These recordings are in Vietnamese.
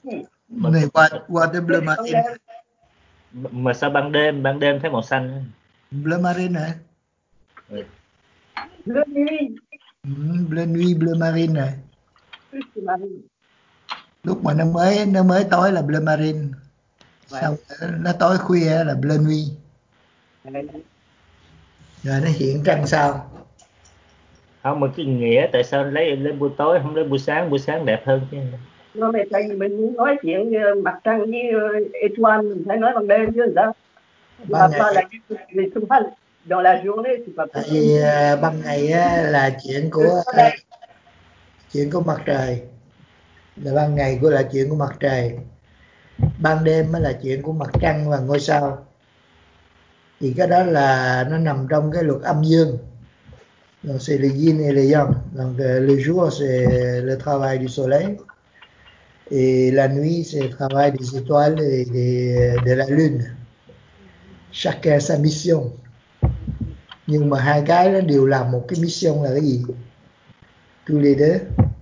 Này qua tới Blue Marine. Mà sao ban đêm thấy màu xanh? Bleu Marine hả? Bleu nuit. Bleu nuit, Bleu Marine này. Lúc mà nó mới tối là Bleu Marine. Xong nó tối khuya là Bleu nuit. Rồi nó hiện trăng sao. Không, mà cái nghĩa tại sao lấy buổi tối không lấy buổi sáng đẹp hơn chứ? Nó mày tại vì mình muốn nói chuyện mặt trăng với étoile mình phải nói ban đêm chứ sao? Ban ngày Les étoiles dans la journée c'est pas tại vì ban ngày á, là chuyện của mặt trời, là ban ngày là chuyện của mặt trời, ban đêm là chuyện của mặt trăng và ngôi sao. Thì cái đó là nó nằm trong cái luật âm dương. Donc c'est le yin et le yang. Donc le jour c'est le travail du soleil et la nuit c'est le travail des étoiles et de la lune. Chacun sa mission. Nhưng mà hai cái nó đều làm một cái mission là cái gì? Tous les deux.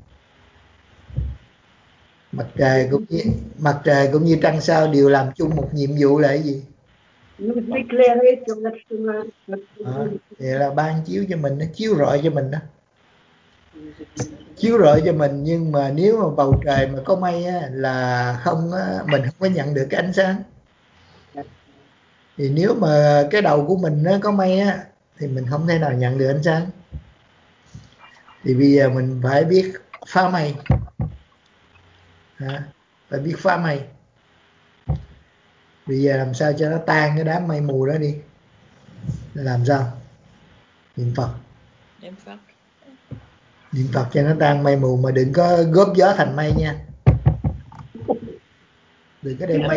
Mặt trời cũng như trăng sao đều làm chung một nhiệm vụ là cái gì? Thì là ban chiếu cho mình, nó chiếu rọi cho mình đó. Chiếu rọi cho mình, nhưng mà nếu mà bầu trời mà có mây á, là không á, mình không có nhận được cái ánh sáng. Thì nếu mà cái đầu của mình nó có mây á, thì mình không thể nào nhận được ánh sáng. Thì bây giờ mình phải biết phá mây. Phải biết phá mây. Bây giờ làm sao cho nó tan cái đám mây mù đó đi? Làm sao? Niệm Phật. Niệm Phật cho nó tan mây mù, mà đừng có góp gió thành mây nha. Đừng có đem mây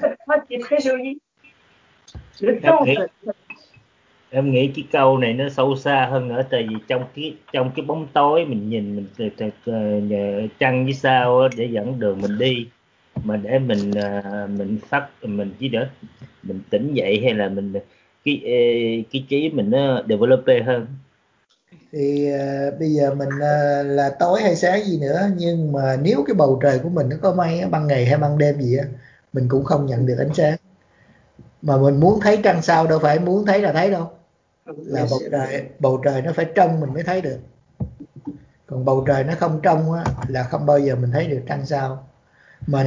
Em nghĩ cái câu này nó sâu xa hơn nữa, tại vì trong cái bóng tối mình nhìn mình trăng với sao để dẫn đường mình đi, mà để mình chỉ đỡ mình tỉnh dậy, hay là mình cái trí mình nó develop hơn. Thì bây giờ mình là tối hay sáng gì nữa, nhưng mà nếu cái bầu trời của mình nó có mây ban ngày hay ban đêm gì á, mình cũng không nhận được ánh sáng. Mà mình muốn thấy trăng sao đâu phải muốn thấy là thấy đâu, là bầu trời nó phải trong mình mới thấy được. Còn bầu trời nó không trong á, là không bao giờ mình thấy được trăng sao. Mà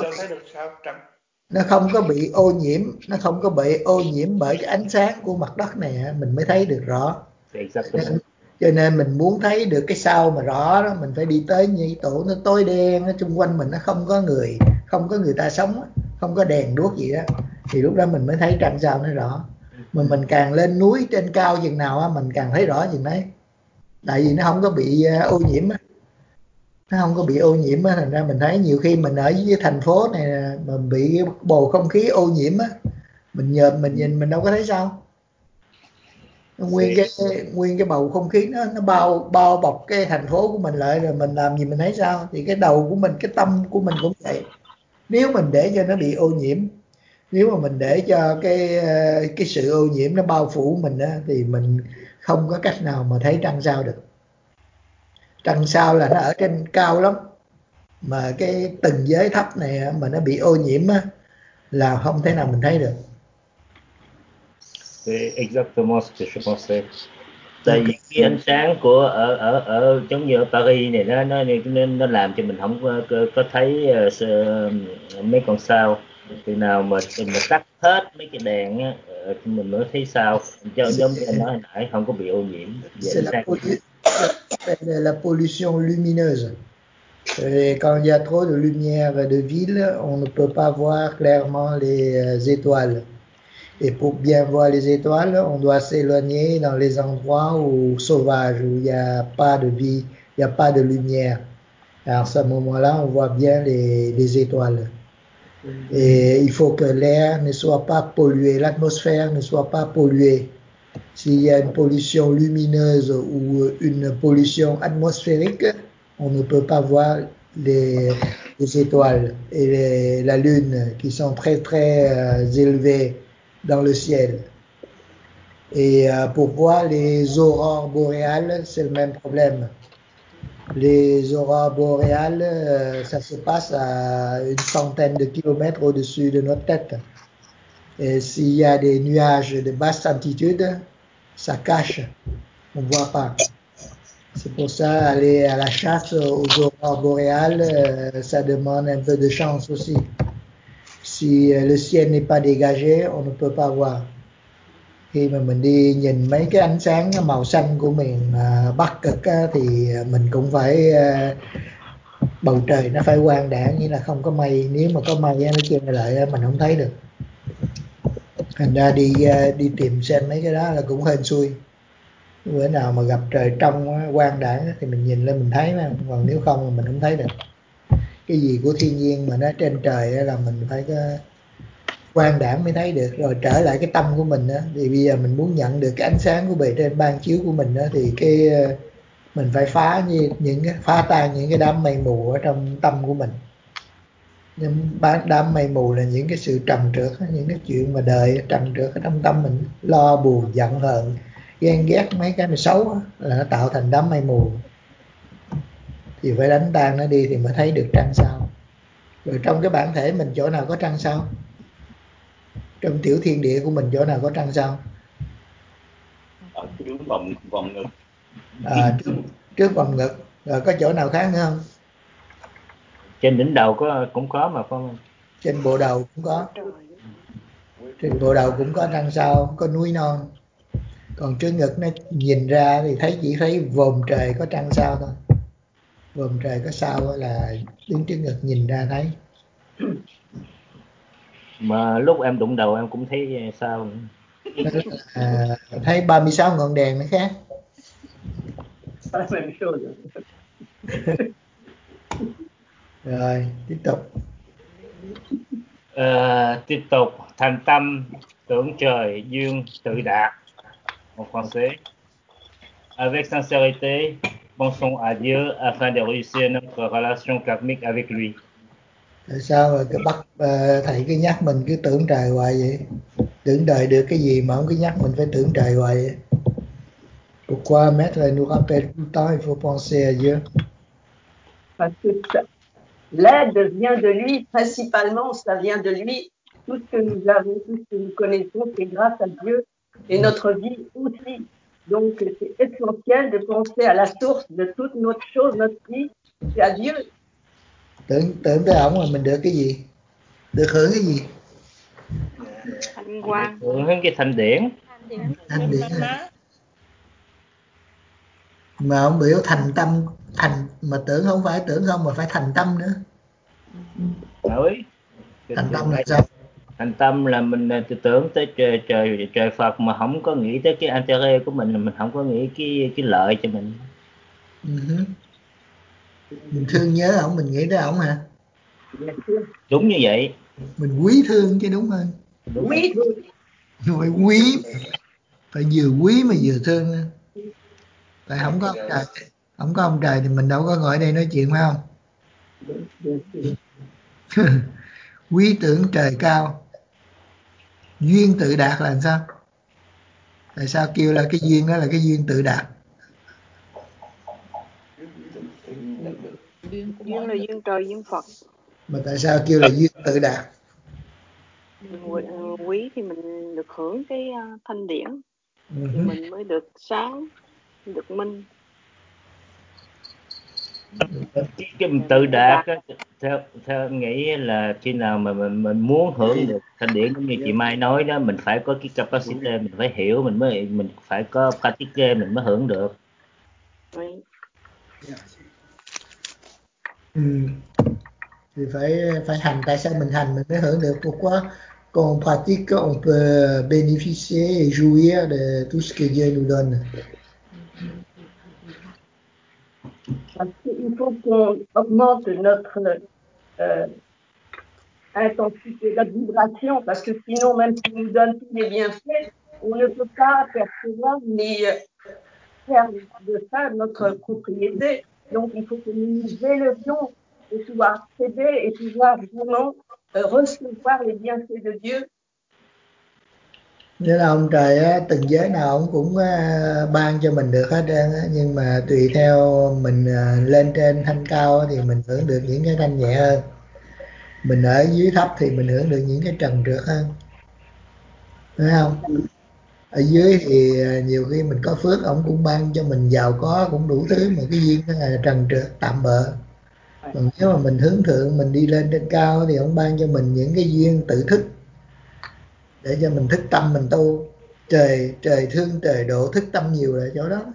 nó không có bị ô nhiễm, bởi cái ánh sáng của mặt đất này mình mới thấy được rõ. Cho nên mình muốn thấy được cái sao mà rõ đó, mình phải đi tới những tổ nó tối đen, nó xung quanh mình nó không có người ta sống, không có đèn đuốc gì đó, thì lúc đó mình mới thấy trăng sao nó rõ. Mà mình càng lên núi trên cao chừng nào á, mình càng thấy rõ chừng đấy. Tại vì nó không có bị ô nhiễm á. Thành ra mình thấy nhiều khi mình ở dưới thành phố này mà bị bầu không khí ô nhiễm á, mình nhìn mình đâu có thấy sao. Nguyên cái bầu không khí nó bao bọc cái thành phố của mình lại, rồi mình làm gì mình thấy sao. Thì cái đầu của mình, cái tâm của mình cũng vậy. Nếu mình để cho nó bị ô nhiễm, nếu mà mình để cho cái sự ô nhiễm nó bao phủ mình á, thì mình không có cách nào mà thấy trăng sao được. Trăng sao là nó ở trên cao lắm, mà cái từng giới thấp này mà nó bị ô nhiễm á, là không thể nào mình thấy được. C'est exactement ce que je pensais. Tại vì cái ánh sáng của ở giống như ở Paris này nó làm cho mình không có thấy mấy con sao. Từ nào mà tắt hết mấy cái đèn á, mình mới thấy sao. Giống như anh nói hồi nãy, không có bị ô nhiễm. C'est la pollution lumineuse. Et quand il y a trop de lumière de ville, on ne peut pas voir clairement les étoiles. Et pour bien voir les étoiles, on doit s'éloigner dans les endroits sauvages, où il n'y a pas de vie, il n'y a pas de lumière. Alors à ce moment-là, on voit bien les étoiles. Et il faut que l'air ne soit pas pollué, l'atmosphère ne soit pas polluée. S'il y a une pollution lumineuse ou une pollution atmosphérique, on ne peut pas voir les étoiles et la lune qui sont très très élevées dans le ciel. Et pour voir les aurores boréales, c'est le même problème. Les aurores boréales, ça se passe à une centaine de kilomètres au-dessus de notre tête. Et s'il y a des nuages de basse altitude, ça cache, on ne voit pas. C'est pour ça, aller à la chasse aux aurores boréales, ça demande un peu de chance aussi. Si le ciel n'est pas dégagé, on ne peut pas voir. Khi mà mình đi nhìn mấy cái ánh sáng màu xanh của miền Bắc Cực á, thì mình cũng phải bầu trời nó phải quang đãng, như là không có mây. Nếu mà có mây nó che lại mình không thấy được. Thành ra đi tìm xem mấy cái đó là cũng hên xui. Bữa nào mà gặp trời trong quang đãng thì mình nhìn lên mình thấy mà, còn nếu không thì mình không thấy được. Cái gì của thiên nhiên mà nó trên trời là mình phải có quang đãng mới thấy được. Rồi trở lại cái tâm của mình á, thì bây giờ mình muốn nhận được cái ánh sáng của bề trên ban chiếu của mình á, thì mình phải phá tan những cái đám mây mù ở trong tâm của mình. Đám mây mù là những cái sự trần trược, những cái chuyện mà đời trần trược ở trong tâm mình, lo buồn giận hờn ghen ghét mấy cái mà xấu là nó tạo thành đám mây mù. Thì phải đánh tan nó đi thì mới thấy được trăng sao. Rồi trong cái bản thể mình chỗ nào có trăng sao? Trong tiểu thiên địa của mình chỗ nào có trăng sao? Ở trước vòng ngực. Trước vòng ngực. Rồi có chỗ nào khác nữa không? Trên đỉnh đầu cũng có mà con. Trên bộ đầu cũng có. Trên bộ đầu cũng có trăng sao, có núi non. Còn trước ngực nó nhìn ra thì chỉ thấy vòm trời có trăng sao thôi. Vòm trời có sao là đứng trước ngực nhìn ra thấy. Mà lúc em đụng đầu em cũng thấy sao. Thấy 36 ngọn đèn nó khác. Pas la même chose. Rồi tiếp tục. Tiếp tục thành tâm tưởng trời duyên tự đạt. En français. Avec sincérité, pensons à Dieu afin de réussir notre relation karmique avec lui. Tại sao mà thầy cứ nhắc mình cứ tưởng trời hoài vậy? Tưởng trời được cái gì mà không cứ nhắc mình phải tưởng trời hoài vậy? Pourquoi maître nous rappelle tout le temps il faut penser à Dieu? Parce que l'aide vient de lui, principalement, ça vient de lui. Tout ce que nous avons, tout ce que nous connaissons, c'est grâce à Dieu et notre vie aussi. Donc, c'est essentiel de penser à la source de toute notre chose, notre vie, c'est à Dieu. Tưởng tới ổng mà mình được cái gì? Được hưởng cái gì? Thanh quang. Hưởng cái thanh điển. Thanh điển mà ông biểu thành tâm, mà tưởng không phải tưởng không mà phải thành tâm nữa. Thành tâm là sao? Thành tâm là mình tưởng tới trời Phật mà không có nghĩ tới cái intérêt của mình không có nghĩ cái lợi cho mình. Mình thương nhớ ổng, mình nghĩ tới ổng hả? Đúng như vậy. Mình quý thương chứ đúng hơn. Oui. Phải quý, phải vừa quý mà vừa thương. Tại không có ông trời thì mình đâu có ngồi đây nói chuyện phải không? Quý tưởng trời cao. Duyên tự đạt là làm sao? Tại sao kêu là cái duyên đó là cái duyên tự đạt? Duyên là duyên trời duyên Phật. Mà tại sao kêu là duyên tự đạt? Quý thì mình được hưởng cái thanh điển, thì mình mới được sáng, được minh. Cái tự đạt theo nghĩ là khi nào mà mình muốn hưởng được thanh điển cũng như chị Mai nói đó, mình phải có cái capacity, mình phải hiểu, mình phải có practice mình mới hưởng được. Thì phải hành. Tại sao mình hành mình mới hưởng được? Pourquoi quand on pratique on peut bénéficier et jouir de tout ce que Dieu nous donne? Parce qu'il faut qu'on augmente notre intensité, notre vibration, parce que sinon, même s'il nous donne tous les bienfaits, on ne peut pas percevoir ni faire de ça notre propriété. Donc, il faut que nous nous élevions pour pouvoir céder et pouvoir vraiment recevoir les bienfaits de Dieu. Nghĩa là ông trời á, từng giới nào ông cũng ban cho mình được hết trơn á, nhưng mà tùy theo mình lên trên thanh cao á, thì mình hưởng được những cái thanh nhẹ hơn, mình ở dưới thấp thì mình hưởng được những cái trần trượt hơn, phải không? Ở dưới thì nhiều khi mình có phước ông cũng ban cho mình giàu có cũng đủ thứ, mà cái duyên nó là trần trượt tạm bợ. Còn nếu mà mình hướng thượng, mình đi lên trên cao thì ông ban cho mình những cái duyên tự thức để cho mình thức tâm mình tu. Trời thương trời độ, thức tâm nhiều là chỗ đó.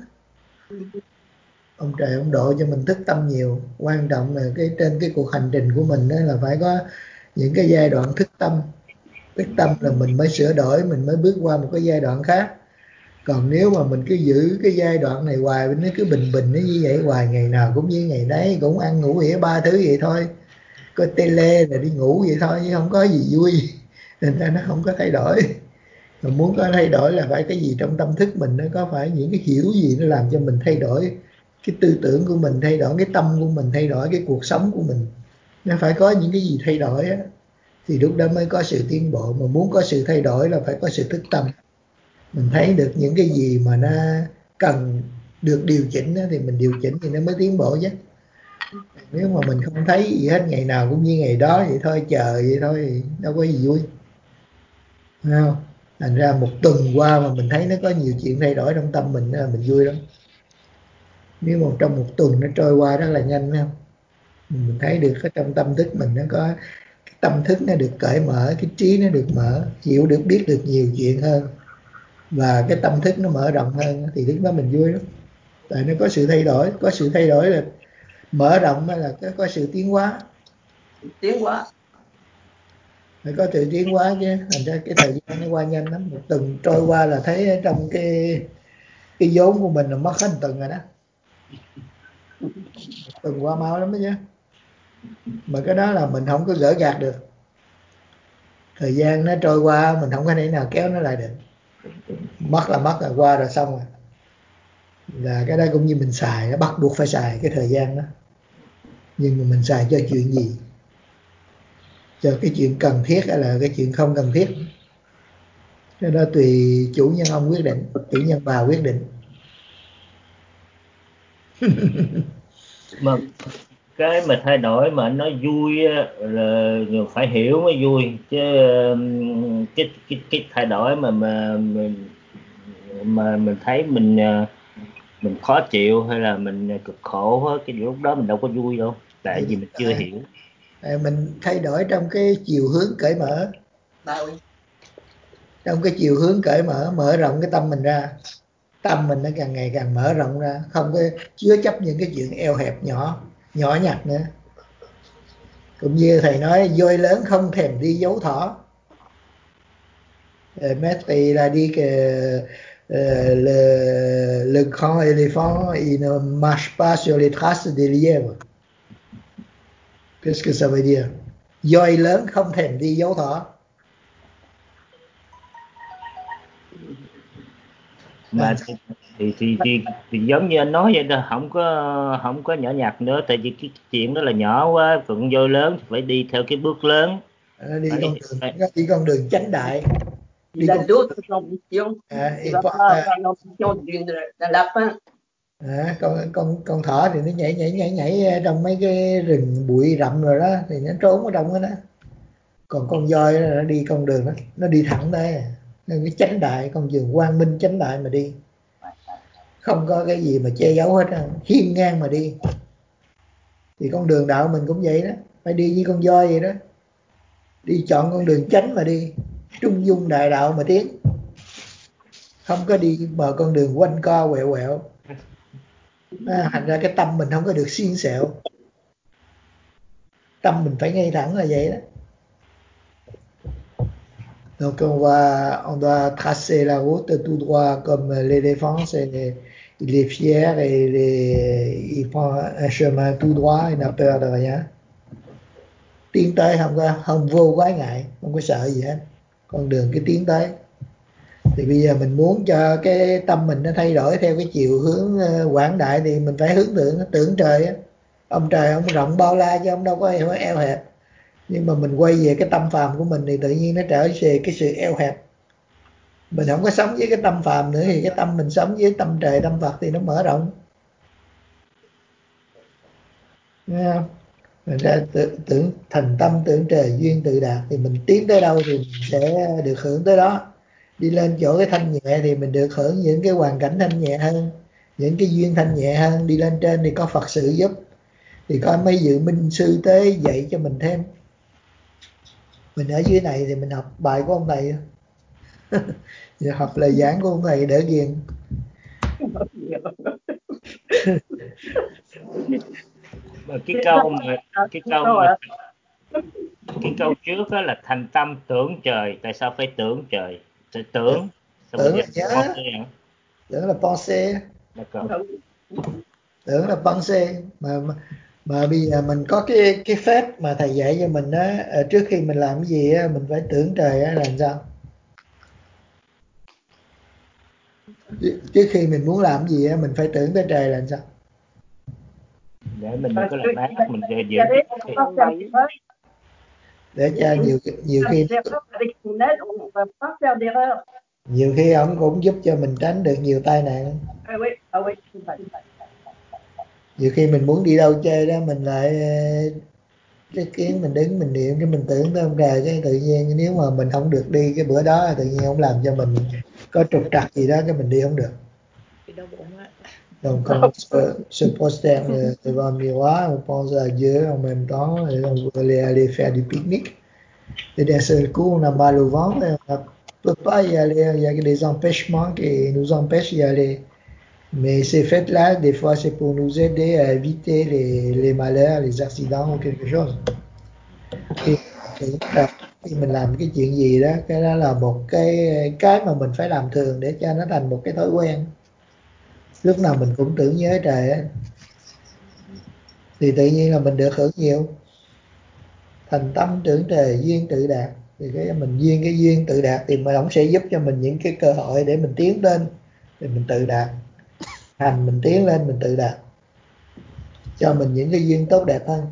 Ông trời ông độ cho mình thức tâm nhiều. Quan trọng là trên cái cuộc hành trình của mình đó là phải có những cái giai đoạn thức tâm. Thức tâm là mình mới sửa đổi, mình mới bước qua một cái giai đoạn khác. Còn nếu mà mình cứ giữ cái giai đoạn này hoài, nó cứ bình bình nó như vậy hoài, ngày nào cũng như ngày đấy, cũng ăn ngủ nghỉ ba thứ vậy thôi, coi tele là đi ngủ vậy thôi, chứ không có gì vui, nên ra nó không có thay đổi. Mà muốn có thay đổi là phải cái gì trong tâm thức mình, nó có phải những cái hiểu gì nó làm cho mình thay đổi cái tư tưởng của mình, thay đổi cái tâm của mình, thay đổi cái cuộc sống của mình. Nó phải có những cái gì thay đổi á, thì lúc đó mới có sự tiến bộ. Mà muốn có sự thay đổi là phải có sự thức tâm. Mình thấy được những cái gì mà nó cần được điều chỉnh á, thì mình điều chỉnh thì nó mới tiến bộ chứ. Nếu mà mình không thấy gì hết, ngày nào cũng như ngày đó vậy thôi, chờ vậy thôi, thì đâu có gì vui, phải không? Thành ra một tuần qua mà mình thấy nó có nhiều chuyện thay đổi trong tâm mình là mình vui lắm. Nếu mà trong một tuần nó trôi qua rất là nhanh, phải không? Mình thấy được cái trong tâm thức mình nó có cái tâm thức nó được cởi mở, cái trí nó được mở, hiểu được biết được nhiều chuyện hơn, và cái tâm thức nó mở rộng hơn, thì lúc đó mình vui lắm. Tại nó có sự thay đổi, có sự thay đổi là mở rộng, là có sự tiến hóa. Tiến hóa. Phải có sự tiến hóa chứ. Thành ra cái thời gian nó qua nhanh lắm. Một tuần trôi qua là thấy trong cái vốn của mình là mất hết một tuần rồi đó. Một tuần qua mau lắm đó chứ. Mà cái đó là mình không có gỡ gạt được. Thời gian nó trôi qua mình không có thể nào kéo nó lại được. Mất là mất rồi, qua rồi xong rồi. Là cái đó cũng như mình xài, nó bắt buộc phải xài cái thời gian đó. Nhưng mà mình xài cho chuyện gì? Cho cái chuyện cần thiết hay là cái chuyện không cần thiết? Cái đó tùy chủ nhân ông quyết định, chủ nhân bà quyết định. Mà cái mà thay đổi mà nó vui á, là phải hiểu mới vui chứ. Cái thay đổi mà mình thấy mình khó chịu hay là mình cực khổ á, cái lúc đó mình đâu có vui đâu, tại vì mình chưa hiểu. Mình thay đổi trong cái chiều hướng cởi mở, trong cái chiều hướng cởi mở, mở rộng cái tâm mình ra. Tâm mình nó càng ngày càng mở rộng ra, không có chứa chấp những cái chuyện eo hẹp nhỏ nhặt nữa. Cũng như thầy nói, voi lớn không thèm đi giấu thỏ. Messi là đi le grand éléphant il ne marche pas sur les traces des lièvres. Qu'est-ce que ça veut dire? Voi lớn không thèm đi giấu thỏ. Mà thì giống như anh nói vậy đó, không có nhỏ nhặt nữa, tại vì cái chuyện đó là nhỏ quá, còn voi lớn thì phải đi theo cái bước lớn. Nó đi con đường chánh đại. Il a d'autres ambitions. Il va pas avoir l'ambition d'un lapin. Con thỏ thì nó nhảy trong mấy cái rừng bụi rậm rồi đó, thì nó trốn ở trong đó. Còn con voi nó đi con đường đó, nó đi thẳng đây, nên cái chánh đại, con đường quang minh chánh đại mà đi, không có cái gì mà che giấu hết, hiên ngang mà đi. Thì con đường đạo mình cũng vậy đó, phải đi như con voi vậy đó, đi chọn con đường chánh mà đi, trung dung đại đạo mà tiến, không có đi mà con đường quanh co quẹo quẹo. Thành ra cái tâm mình không có được xiên xẹo, tâm mình phải ngay thẳng là vậy đó. Donc on doit tracer la route tout droit comme l'éléphant, il est fier et il prend un chemin tout droit, il n'a peur de rien. Tiến tới không vô quái ngại, không có sợ gì hết. Con đường cái tiến tới. Thì bây giờ mình muốn cho cái tâm mình nó thay đổi theo cái chiều hướng quảng đại thì mình phải hướng tưởng trời á. Ông trời ông rộng bao la chứ ông đâu có eo hẹp. Nhưng mà mình quay về cái tâm phàm của mình thì tự nhiên nó trở về cái sự eo hẹp. Mình không có sống với cái tâm phàm nữa thì cái tâm mình sống với tâm trời tâm Phật thì nó mở rộng. Nghe không? Mình ra tưởng thành tâm tưởng trời duyên tự đạt, thì mình tiến tới đâu thì mình sẽ được hưởng tới đó. Đi lên chỗ cái thanh nhẹ thì mình được hưởng những cái hoàn cảnh thanh nhẹ hơn, những cái duyên thanh nhẹ hơn. Đi lên trên thì có Phật sự giúp, thì có mấy vị minh sư tới dạy cho mình thêm. Mình ở dưới này thì mình học bài của ông thầy giờ học lời giảng của ông thầy đỡ ghiền. Cái câu mà cái câu trước đó là thành tâm tưởng trời. Tại sao phải tưởng trời? Phải tưởng. Tưởng là nhớ, tưởng là pensée, tưởng là pensée. Mà bây giờ mình có cái phép mà thầy dạy cho mình á, trước khi mình làm cái gì á mình phải tưởng trời á, làm sao? Trước khi mình muốn làm cái gì á mình phải tưởng tới trời là sao? Để mình đừng có làm ác, mình giữ để cho nhiều khi ông cũng giúp cho mình tránh được nhiều tai nạn. Nhiều khi mình muốn đi đâu chơi đó mình lại cái kiến mình đứng mình niệm, cái mình tưởng tới ông trời, cái tự nhiên nếu mà mình không được đi cái bữa đó tự nhiên ông làm cho mình có trục trặc gì đó cái mình đi không được. Donc on se prosterne devant un miroir, on pense à Dieu en même temps et on veut aller faire du pique-nique. Et d'un seul coup on a mal au ventre et on ne peut pas y aller, il y a des empêchements qui nous empêchent d'y aller. Mais ces fêtes-là, des fois, c'est pour nous aider à éviter les malheurs, les accidents ou quelque chose. Khi mình làm cái chuyện gì đó, cái đó là một cái mà mình phải làm thường để cho nó thành một cái thói quen. Lúc nào mình cũng tưởng nhớ trời á, thì tự nhiên là mình được hưởng nhiều. Thành tâm tưởng trời duyên tự đạt, thì cái duyên tự đạt thì mà ông sẽ giúp cho mình những cái cơ hội để mình tiến lên, thì mình tự đạt. Hành mình tiến lên mình tự đạt, cho mình những cái duyên tốt đẹp hơn.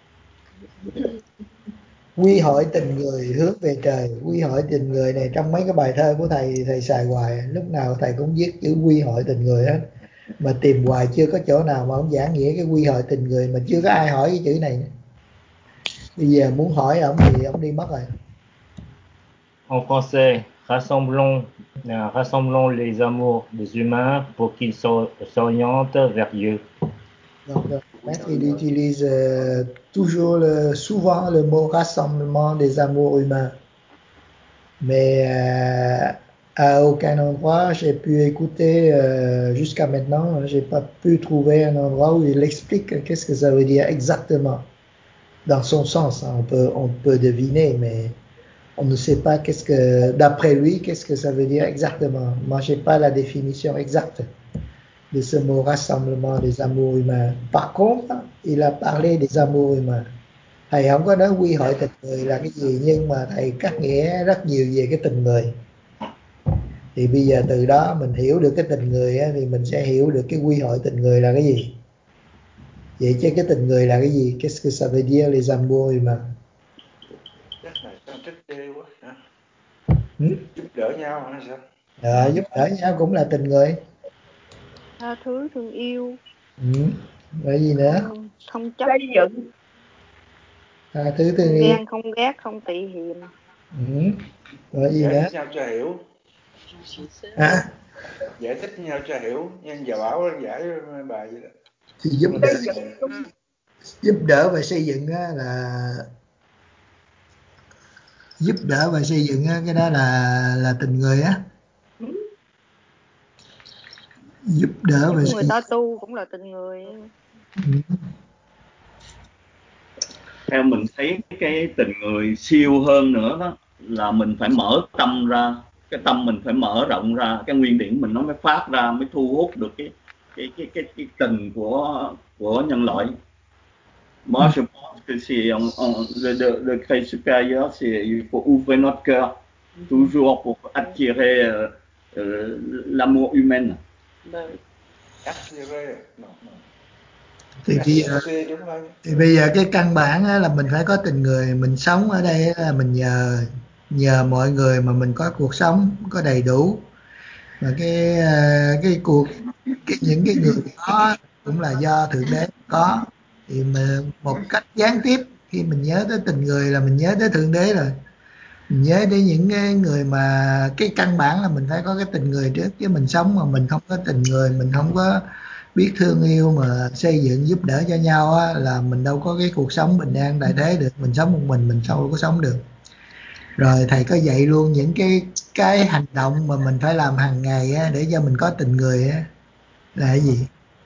Quy hội tình người hướng về trời. Quy hội tình người này trong mấy cái bài thơ của thầy xài hoài, lúc nào thầy cũng viết chữ quy hội tình người hết, mà tìm hoài chưa có chỗ nào mà ông giảng nghĩa cái quy hội tình người, mà chưa có ai hỏi cái chữ này. Bây giờ muốn hỏi ông thì ông đi mất rồi. En français, rassemblons les amours des humains pour qu'ils s'orientent vers Dieu. Donc, maître, il utilise souvent le mot rassemblement des amours humains. Mais à aucun endroit j'ai pu écouter jusqu'à maintenant, j'ai pas pu trouver un endroit où il explique qu'est-ce que ça veut dire exactement. Dans son sens, hein, on peut deviner, mais on ne sait pas d'après lui, qu'est-ce que ça veut dire exactement. Moi, j'ai pas la définition exacte de ce mot rassemblement des amours humains. Par contre, il a parlé des amours humains. Thầy không có nói quy hội tình người là cái gì, nhưng mà thầy cắt nghĩa rất nhiều về cái tình người. Thì bây giờ từ đó mình hiểu được cái tình người á, thì mình sẽ hiểu được cái quy hội tình người là cái gì. Vậy chứ cái tình người là cái gì? Qu'est-ce que ça veut dire les amours humains? Chắc là sao thích ghê quá hả? Giúp đỡ nhau hả sao? Giúp đỡ nhau cũng là tình người. Tha thứ thương yêu. Rồi gì nữa? Không chấp. Tha thứ thương yêu. yêu. Ghen, không ghét, không tị hiềm. Rồi gì Giải nữa? thích nhau cho hiểu. Hả? Giải thích nhau cho hiểu. Nhân giờ bảo giải bài vậy đó. Thì giúp đỡ và xây dựng á, là giúp đỡ và xây dựng á, cái đó là tình người á. Giúp đỡ và người ta tu cũng là tình người. Theo mình thấy cái tình người siêu hơn nữa đó là mình phải mở tâm ra, cái tâm mình phải mở rộng ra, cái nguyên điển mình nó mới phát ra, mới thu hút được cái tình của nhân loại. Moi je pense que c'est le cri supérieur, c'est il faut ouvrir notre cœur toujours pour attirer l'amour humain. Thì bây giờ cái căn bản á, là mình phải có tình người. Mình sống ở đây là mình nhờ nhờ mọi người mà mình có cuộc sống có đầy đủ. Và những cái người đó cũng là do thượng đế có. Thì mà một cách gián tiếp, khi mình nhớ tới tình người là mình nhớ tới thượng đế rồi. Mình nhớ đến những cái người mà cái căn bản là mình phải có cái tình người trước, chứ mình sống mà mình không có tình người, mình không có biết thương yêu mà xây dựng giúp đỡ cho nhau á, là mình đâu có cái cuộc sống bình an đại thế được. Mình sống một mình sao có sống được. Rồi thầy có dạy luôn những cái hành động mà mình phải làm hàng ngày á, để cho mình có tình người á, là cái gì?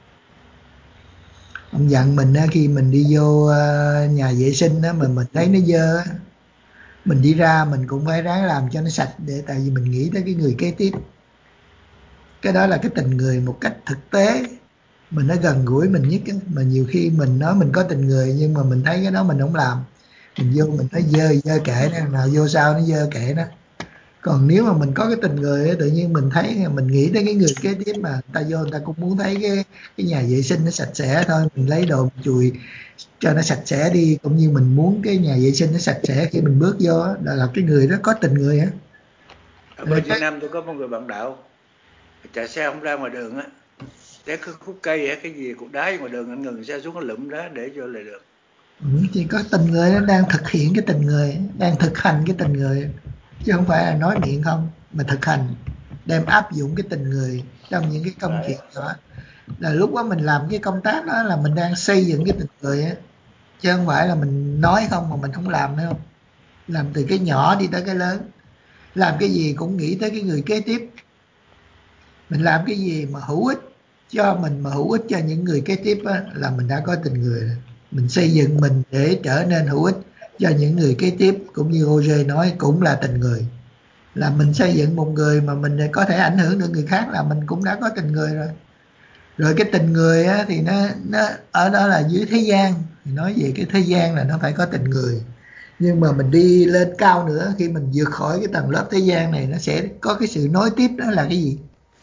Ông dặn mình á, khi mình đi vô nhà vệ sinh á, mà mình thấy nó dơ á, mình đi ra mình cũng phải ráng làm cho nó sạch, để tại vì mình nghĩ tới cái người kế tiếp. Cái đó là cái tình người một cách thực tế, mình nó gần gũi mình nhất á. Mà nhiều khi mình nói mình có tình người nhưng mà mình thấy cái đó mình không làm, mình vô mình nói dơ kệ nó, nào vô sao nó dơ kệ nó. Còn nếu mà mình có cái tình người á, tự nhiên mình thấy, mình nghĩ tới cái người kế tiếp mà người ta vô người ta cũng muốn thấy cái nhà vệ sinh nó sạch sẽ thôi, mình lấy đồ mình chùi cho nó sạch sẽ đi, cũng như mình muốn cái nhà vệ sinh nó sạch sẽ khi mình bước vô á, là cái người đó có tình người á. Ở bên Việt Nam tôi có một người bạn đạo chạy xe không ra ngoài đường á, để cái khúc cây hay cái gì cục đá ngoài đường, anh ngừng xe xuống, nó lụm đá để vô lề đường. Chỉ có tình người nó đang thực hiện cái tình người, đang thực hành cái tình người, chứ không phải là nói miệng không, mà thực hành, đem áp dụng cái tình người trong những cái công việc đó. Là lúc đó mình làm cái công tác đó là mình đang xây dựng cái tình người á, chứ không phải là mình nói không mà mình không làm nữa. Không, làm từ cái nhỏ đi tới cái lớn, làm cái gì cũng nghĩ tới cái người kế tiếp. Mình làm cái gì mà hữu ích cho mình, mà hữu ích cho những người kế tiếp á, là mình đã có tình người rồi. Mình xây dựng mình để trở nên hữu ích cho những người kế tiếp, cũng như Roger nói, cũng là tình người. Là mình xây dựng một người mà mình có thể ảnh hưởng được người khác, là mình cũng đã có tình người rồi. Rồi cái tình người á, thì nó ở đó là dưới thế gian, thì nói về cái thế gian là nó phải có tình người. Nhưng mà mình đi lên cao nữa, khi mình vượt khỏi cái tầng lớp thế gian này, nó sẽ có cái sự nối tiếp, đó là cái gì?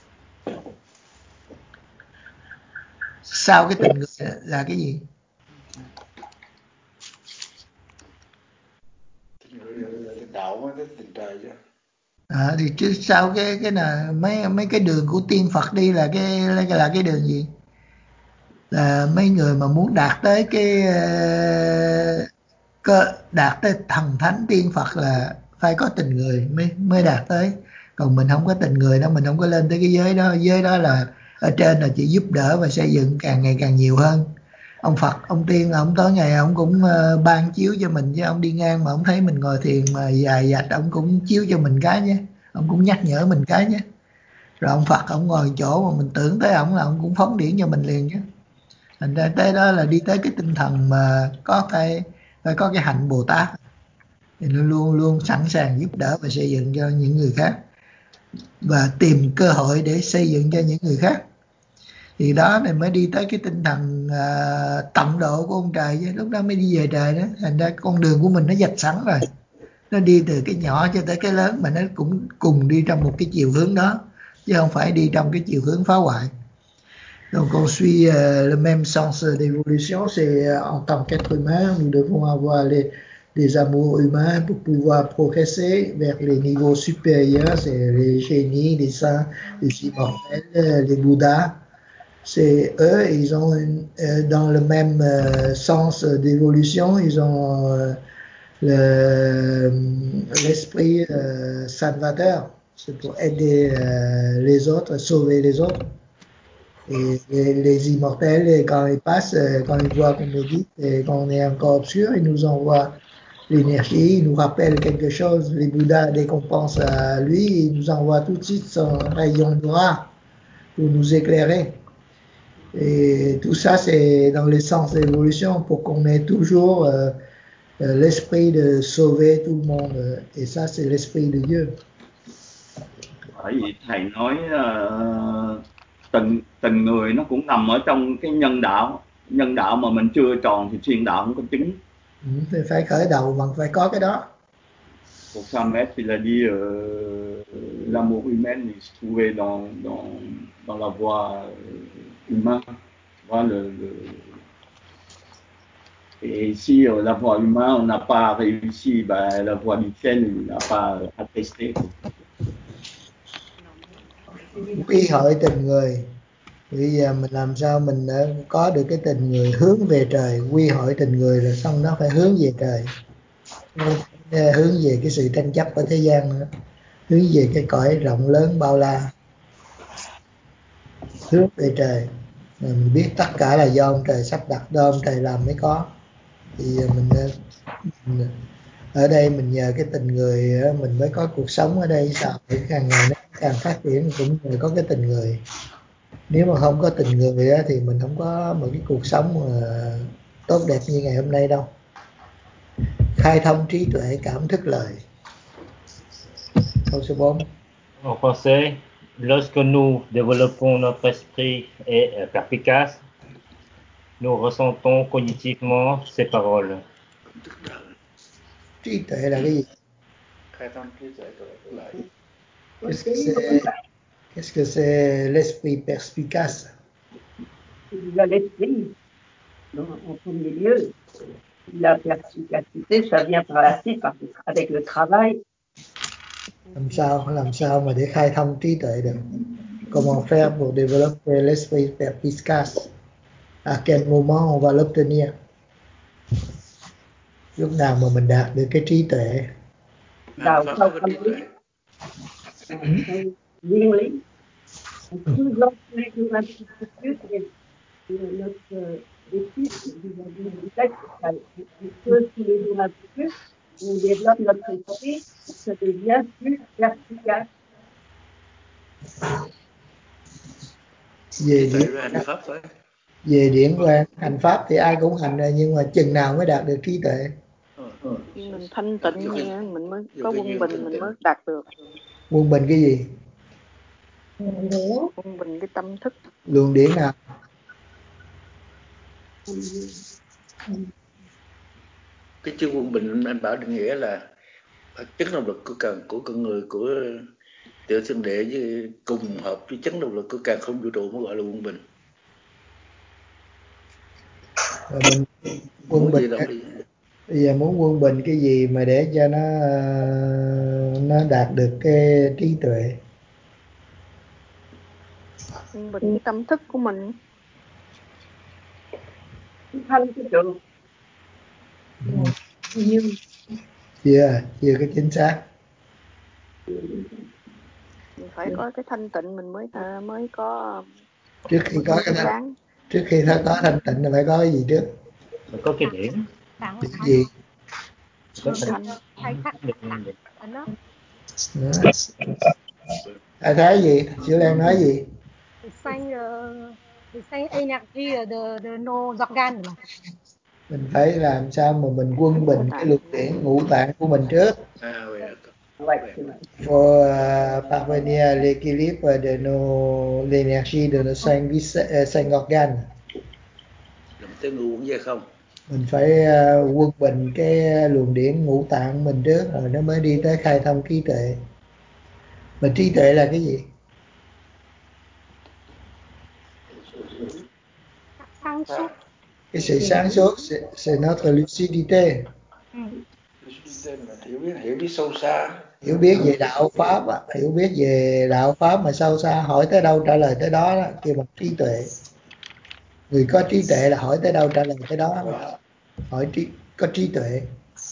Sau cái tình người là cái gì? Tình đạo mới tới tình trời chứ. Thì chứ sau cái là mấy cái đường của tiên Phật đi là cái đường gì? Là mấy người mà muốn đạt tới đạt tới thần thánh tiên Phật là phải có tình người mới đạt tới. Còn mình không có tình người đó, mình không có lên tới cái giới đó. Giới đó là ở trên là chỉ giúp đỡ và xây dựng càng ngày càng nhiều hơn. Ông Phật, ông Tiên là ông tối ngày ông cũng ban chiếu cho mình, chứ ông đi ngang mà ông thấy mình ngồi thiền mà dài dạch, ông cũng chiếu cho mình cái nhé, ông cũng nhắc nhở mình cái nhé. Rồi ông Phật ông ngồi chỗ mà mình tưởng tới ông là ông cũng phóng điển cho mình liền chứ. Thành ra tới đó là đi tới cái tinh thần mà phải có cái hạnh Bồ Tát, thì nó luôn luôn sẵn sàng giúp đỡ và xây dựng cho những người khác, và tìm cơ hội để xây dựng cho những người khác. Thì đó này mới đi tới cái tinh thần tận độ của ông trời, chứ lúc đó mới đi về trời đó. Thành ra con đường của mình nó vạch sẵn rồi, nó đi từ cái nhỏ cho tới cái lớn, mà nó cũng cùng đi trong một cái chiều hướng đó, chứ không phải đi trong cái chiều hướng phá hoại. Donc on suit le même sens d'évolution, c'est en tant qu'être humain, nous devons avoir des amours humains pour pouvoir progresser vers les niveaux supérieurs, c'est les génies, les saints, les immortels, les bouddhas. C'est eux, ils ont dans le même sens d'évolution, ils ont l'esprit salvateur, c'est pour aider les autres, sauver les autres. Et les immortels, et quand ils passent, quand ils voient qu'on médite et qu'on est encore obscur, ils nous envoient l'énergie, ils nous rappellent quelque chose. Les Bouddhas, dès qu'on pense à lui, il nous envoie tout de suite son rayon noir pour nous éclairer. Et tout ça, c'est dans le sens d'évolution, pour qu'on ait toujours l'esprit de sauver tout le monde. Et ça, c'est l'esprit de Dieu. Bởi vì thầy nói tình người nó cũng nằm ở trong cái nhân đạo mà mình chưa tròn thì thiên đạo không có chứng. Thì phải khởi đầu bằng phải có cái đó. Pour ça, Maître, il a dit l'amour humain il se trouvait dans la voie humaine. Voilà, Et si la voix humaine, on n'a pas réussi, ben, la voix du ciel n'a pas attesté. Quy hội tình người. Bây giờ mình làm sao mình có được cái tình người hướng về trời. Quy hội tình người là xong nó phải hướng về trời, hướng về cái sự tranh chấp ở thế gian nữa, hướng về cái cõi rộng lớn bao la, hướng về trời. Mình biết tất cả là do ông trời sắp đặt, do ông trời làm mới có. Thì mình ở đây mình nhờ cái tình người mình mới có cuộc sống ở đây. Sao càng ngày nó càng phát triển cũng nhờ có cái tình người. Nếu mà không có tình người thì mình không có một cái cuộc sống tốt đẹp như ngày hôm nay đâu. Khai thông trí tuệ, cảm thức lời. Câu số 4. En français, lorsque nous développons notre esprit et perspicace, nous ressentons cognitivement ces paroles. Trí tuệ là cái gì? Khai thông trí tuệ của lợi. Qu'est-ce que c'est l'esprit perspicace? Il y a l'esprit, en premier lieu. La perspicacité, ça vient par la suite avec le travail. Làm sao mà để khai thông trí tuệ được? Comment faire pour développer l'esprit perspicace? À quel moment on va l'obtenir? Lúc nào mà mình đạt được cái trí tuệ? Đào sâu tâm lý, nguyên lý. Plus on a plus notre étude vis-à-vis du texte, tous les jours un peu plus, on développe notre esprit, ça devient plus perspicace. Về điển quan hành pháp thì ai cũng hành rồi, nhưng mà chừng nào mới đạt được trí tuệ? Mình thanh tịnh mình mới có quân bình, mình mới đạt được. Quân bình cái gì? Quân bình cái tâm thức. Luồng điển nào? Cái chữ quân bình anh bảo định nghĩa là chất động lực của con người, của tiểu thiên địa với cùng hợp với chất động lực của càng không vũ trụ mới gọi là quân bình. Mình quân bình bây giờ muốn quân bình cái gì mà để cho nó đạt được cái trí tuệ? Quân bình cái tâm thức của mình. Thanh cái trường. Chưa cái chính xác. Mình phải có cái thanh tịnh mình mới có. Trước khi có cái trước khi có thanh tịnh là phải có cái gì trước? Phải có cái điển. Cái gì? Có thanh. Ai thấy gì? Chị Lan nói gì? The same energy the no organ. Mình phải làm sao mà mình quân bình cái luồng điển ngũ tạng của mình trước. Pour parvenir à l'équilibre de l'énergie de nos cinq organes. Làm tới nguồn vậy không? Mình phải quân bình cái luồng điển ngũ tạng mình trước, rồi nó mới đi tới khai thông trí tuệ. Mà trí tuệ là cái gì? Sáng suốt. Cái sự sáng suốt, c'est notre lucidité. Hiểu biết sâu xa. Hiểu biết về đạo pháp, hiểu biết về đạo pháp mà sâu xa, hỏi tới đâu trả lời tới đó, kêu bằng trí tuệ. Người có trí tuệ là hỏi tới đâu trả lời tới đó, hỏi có trí tuệ.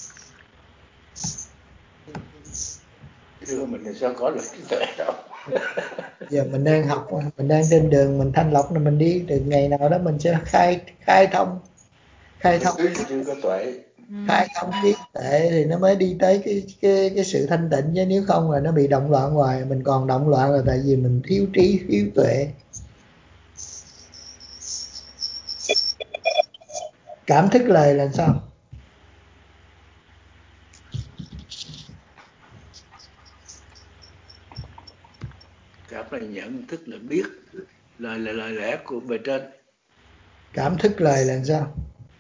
Thưa mình thì sao có được trí tuệ đâu. Giờ mình đang học, mình đang trên đường mình thanh lọc, là mình đi từ ngày nào đó mình sẽ khai thông chưa có tuệ. Khai thông trí tuệ thì nó mới đi tới cái sự thanh tịnh, chứ nếu không là nó bị động loạn hoài. Mình còn động loạn là tại vì mình thiếu trí, thiếu tuệ. Cảm thức lời là sao? Cảm là nhận, thức là biết, lời là lời lẽ của bề trên. Cảm thức lời là sao?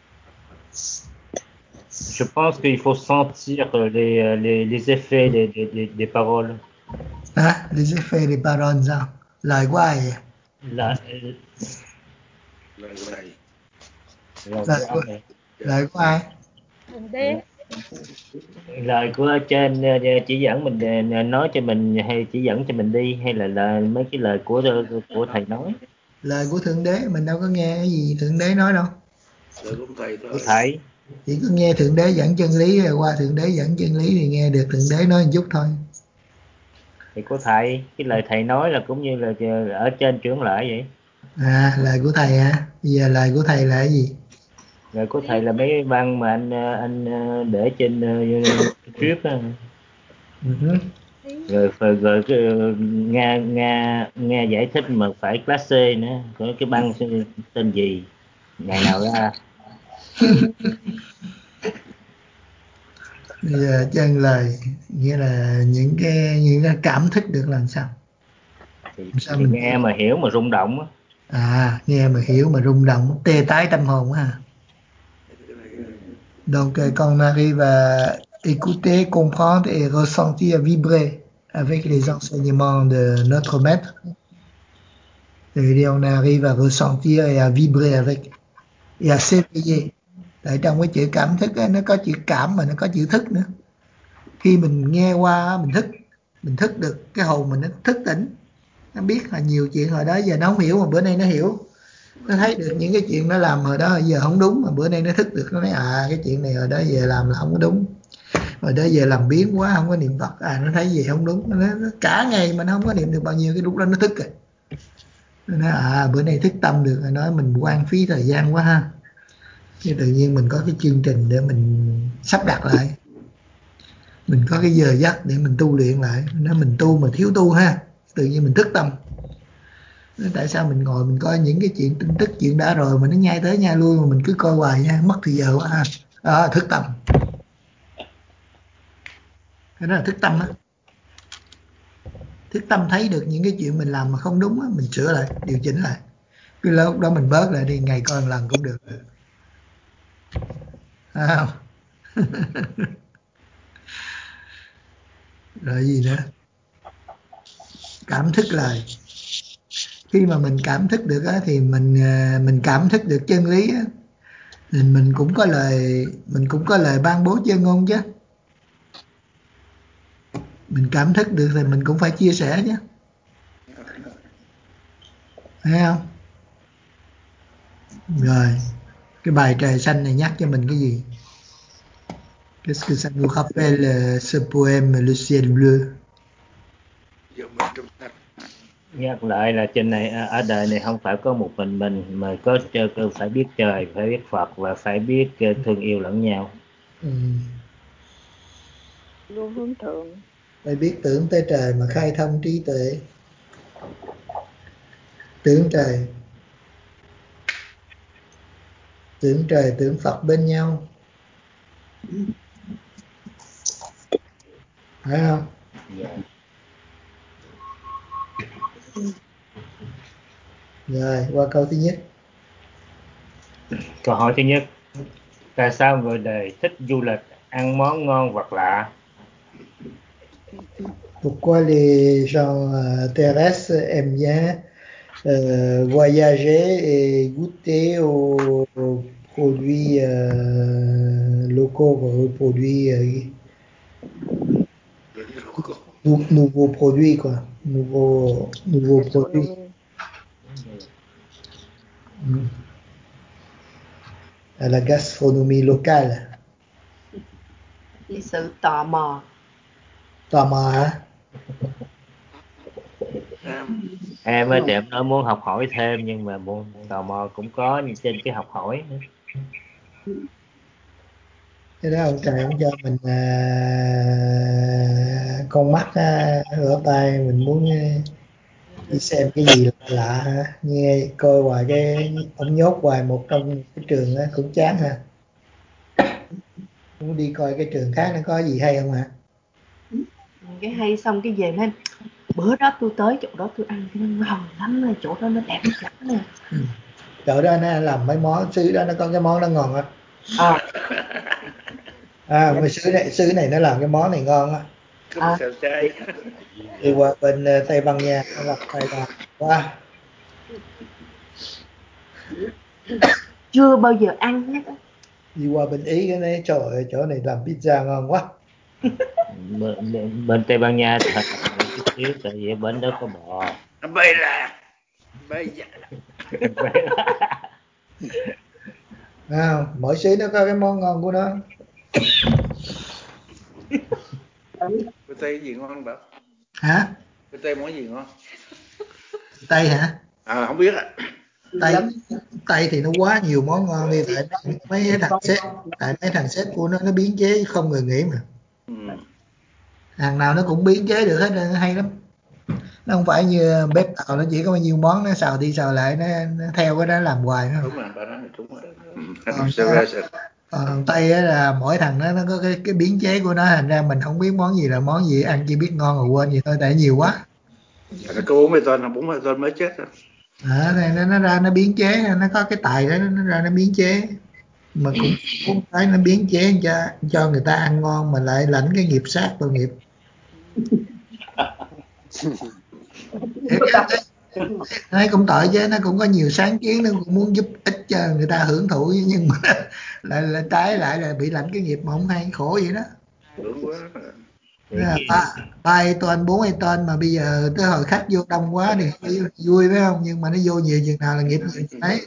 Je pense qu'il faut sentir les effets des paroles. Les effets des paroles sao? Lời của ai vậy? Lời Lời của Lời của ai? Thượng đế. Lời của trên chỉ dẫn mình, nói cho mình hay chỉ dẫn cho mình đi, hay là mấy cái lời của thầy nói? Lời của Thượng Đế, mình đâu có nghe cái gì Thượng Đế nói đâu. Lời của thầy Của thôi. thầy. Chỉ có nghe Thượng Đế dẫn chân lý, rồi qua Thượng Đế dẫn chân lý thì nghe được Thượng Đế nói một chút thôi. Thì của thầy, cái lời thầy nói là cũng như là ở trên trưởng lại vậy. Lời của thầy hả? Bây giờ lời của thầy là cái gì? Lời của thầy là mấy băng mà anh để trên strip á. Rồi cái, nghe giải thích mà phải class C nữa, có cái băng tên gì, ngày nào ra. Bây giờ chân lời nghĩa là những cái cảm thức được làm sao? Thì Sao mình nghe mà hiểu mà rung động á. nghe mà hiểu mà rung động, tê tái tâm hồn ha. Donc quand on arrive à écouter, comprendre et ressentir, vibrer avec les enseignements de notre maître, thì on arrive à ressentir et à vibrer avec et à s'éveiller. Tại trong cái chữ cảm thức á, nó có chữ cảm mà nó có chữ thức nữa. Khi mình nghe qua mình thức được, cái hồn mình nó thức tỉnh, nó biết là nhiều chuyện hồi đó giờ nó không hiểu mà bữa nay nó hiểu, nó thấy được những cái chuyện nó làm hồi đó giờ không đúng mà bữa nay nó thức được, nó nói cái chuyện này hồi đó giờ làm là không có đúng, hồi đó giờ làm biến quá không có niệm Phật, nó thấy gì không đúng, nó cả ngày mà nó không có niệm được bao nhiêu, cái lúc đó nó thức rồi, nó nói bữa nay thức tâm được rồi, nói mình quan phí thời gian quá ha. Thì tự nhiên mình có cái chương trình để mình sắp đặt lại, mình có cái giờ giấc để mình tu luyện lại, nếu mình tu mà thiếu tu ha, tự nhiên mình thức tâm. Tại sao mình ngồi mình coi những cái chuyện tin tức, chuyện đã rồi mà nó nhai tới nhai lui mà mình cứ coi hoài nha, mất thời giờ quá ha. Thức tâm, cái đó là thức tâm á. Thức tâm thấy được những cái chuyện mình làm mà không đúng á, mình sửa lại, điều chỉnh lại, cái lúc đó mình bớt lại đi, ngày coi một lần cũng được, không? Rồi gì nữa? Cảm thức lời. Khi mà mình cảm thức được á, thì mình cảm thức được chân lý á, thì mình cũng có lời ban bố chân ngôn chứ. Mình cảm thức được thì mình cũng phải chia sẻ chứ, thấy không? Rồi cái bài trời xanh này nhắc cho mình cái gì? Qu'est-ce que ça nous rappelle ce poème Le ciel bleu? Nhắc lại là trên này, ở đời này không phải có một mình mà có phải biết trời, phải biết Phật và phải biết thương yêu lẫn nhau. Luôn hướng thượng. Phải biết tưởng tới trời mà khai thông trí tuệ. Tưởng trời, tưởng Phật bên nhau, phải không? Yeah. Rồi qua câu thứ nhất. Câu hỏi thứ nhất: tại sao người đời thích du lịch, ăn món ngon vật lạ? Pourquoi les gens terrestres aiment bien voyager et goûter aux produits locaux, aux produits nouveaux produits quoi, nouveaux produits. À la gastronomie locale. Vì sự tò mò. Tò mò hả? Em thì em nói muốn học hỏi thêm, nhưng mà tò mò cũng có trên cái học hỏi nữa. Cái đó ông trời ông cho mình con mắt, lỗ tai, mình muốn đi xem cái gì lạ, nghe coi hoài cái ông nhốt hoài một trong cái trường đó cũng chán ha, muốn đi coi cái trường khác nó có gì hay không hả? Cái hay xong cái về lên bữa đó tôi tới chỗ đó tôi ăn cái nó ngon lắm nè, chỗ đó nó đẹp lắm nè. Chỗ đó nó làm mấy món, xứ đó nó có cái món nó ngon á. Mấy xứ này nó làm cái món này ngon á. Đi qua bên Tây Ban Nha nó gặp Tây Ban quá. Chưa bao giờ ăn hết á. Đi qua bên Ý cái này, trời ơi, chỗ này làm pizza ngon quá. Bên Tây Ban Nha thật chút xíu, tại vì bên đó có bò. Bây là Mỗi xứ nó có cái món ngon của nó. Bên Tây gì ngon Bảo? Hả? Bên Tây món gì ngon? Tây hả? Không biết ạ. Tây thì nó quá nhiều món ngon đi, tại mấy thằng sếp của nó biến chế không ngừng nghỉ mà. Hàng nào nó cũng biến chế được hết, nó hay lắm. Nó không phải như bếp Tàu, nó chỉ có bao nhiêu món nó xào đi xào lại, nó theo cái đó làm hoài nó. Đúng rồi, bà nói đúng rồi. Còn Tây á là mỗi thằng nó có cái biến chế của nó, thành ra mình không biết món gì là món gì, ăn chỉ biết ngon rồi quên gì thôi, tại nhiều quá. Nó có 40 ton mới chết rồi. Nó ra nó biến chế, nó có cái tài đó, nó ra nó biến chế, mà cũng phải nó biến chế cho người ta ăn ngon mà lại lãnh cái nghiệp sát tội nghiệp. Nó cũng tội chứ, nó cũng có nhiều sáng kiến, nó cũng muốn giúp ích cho người ta hưởng thụ, nhưng mà lại trái lại là bị lãnh cái nghiệp mà không hay, khổ vậy đó. Ba ton 4 ton mà bây giờ tới hồi khách vô đông quá thì vui phải không, nhưng mà nó vô nhiều chừng nào là nghiệp nhiều đấy.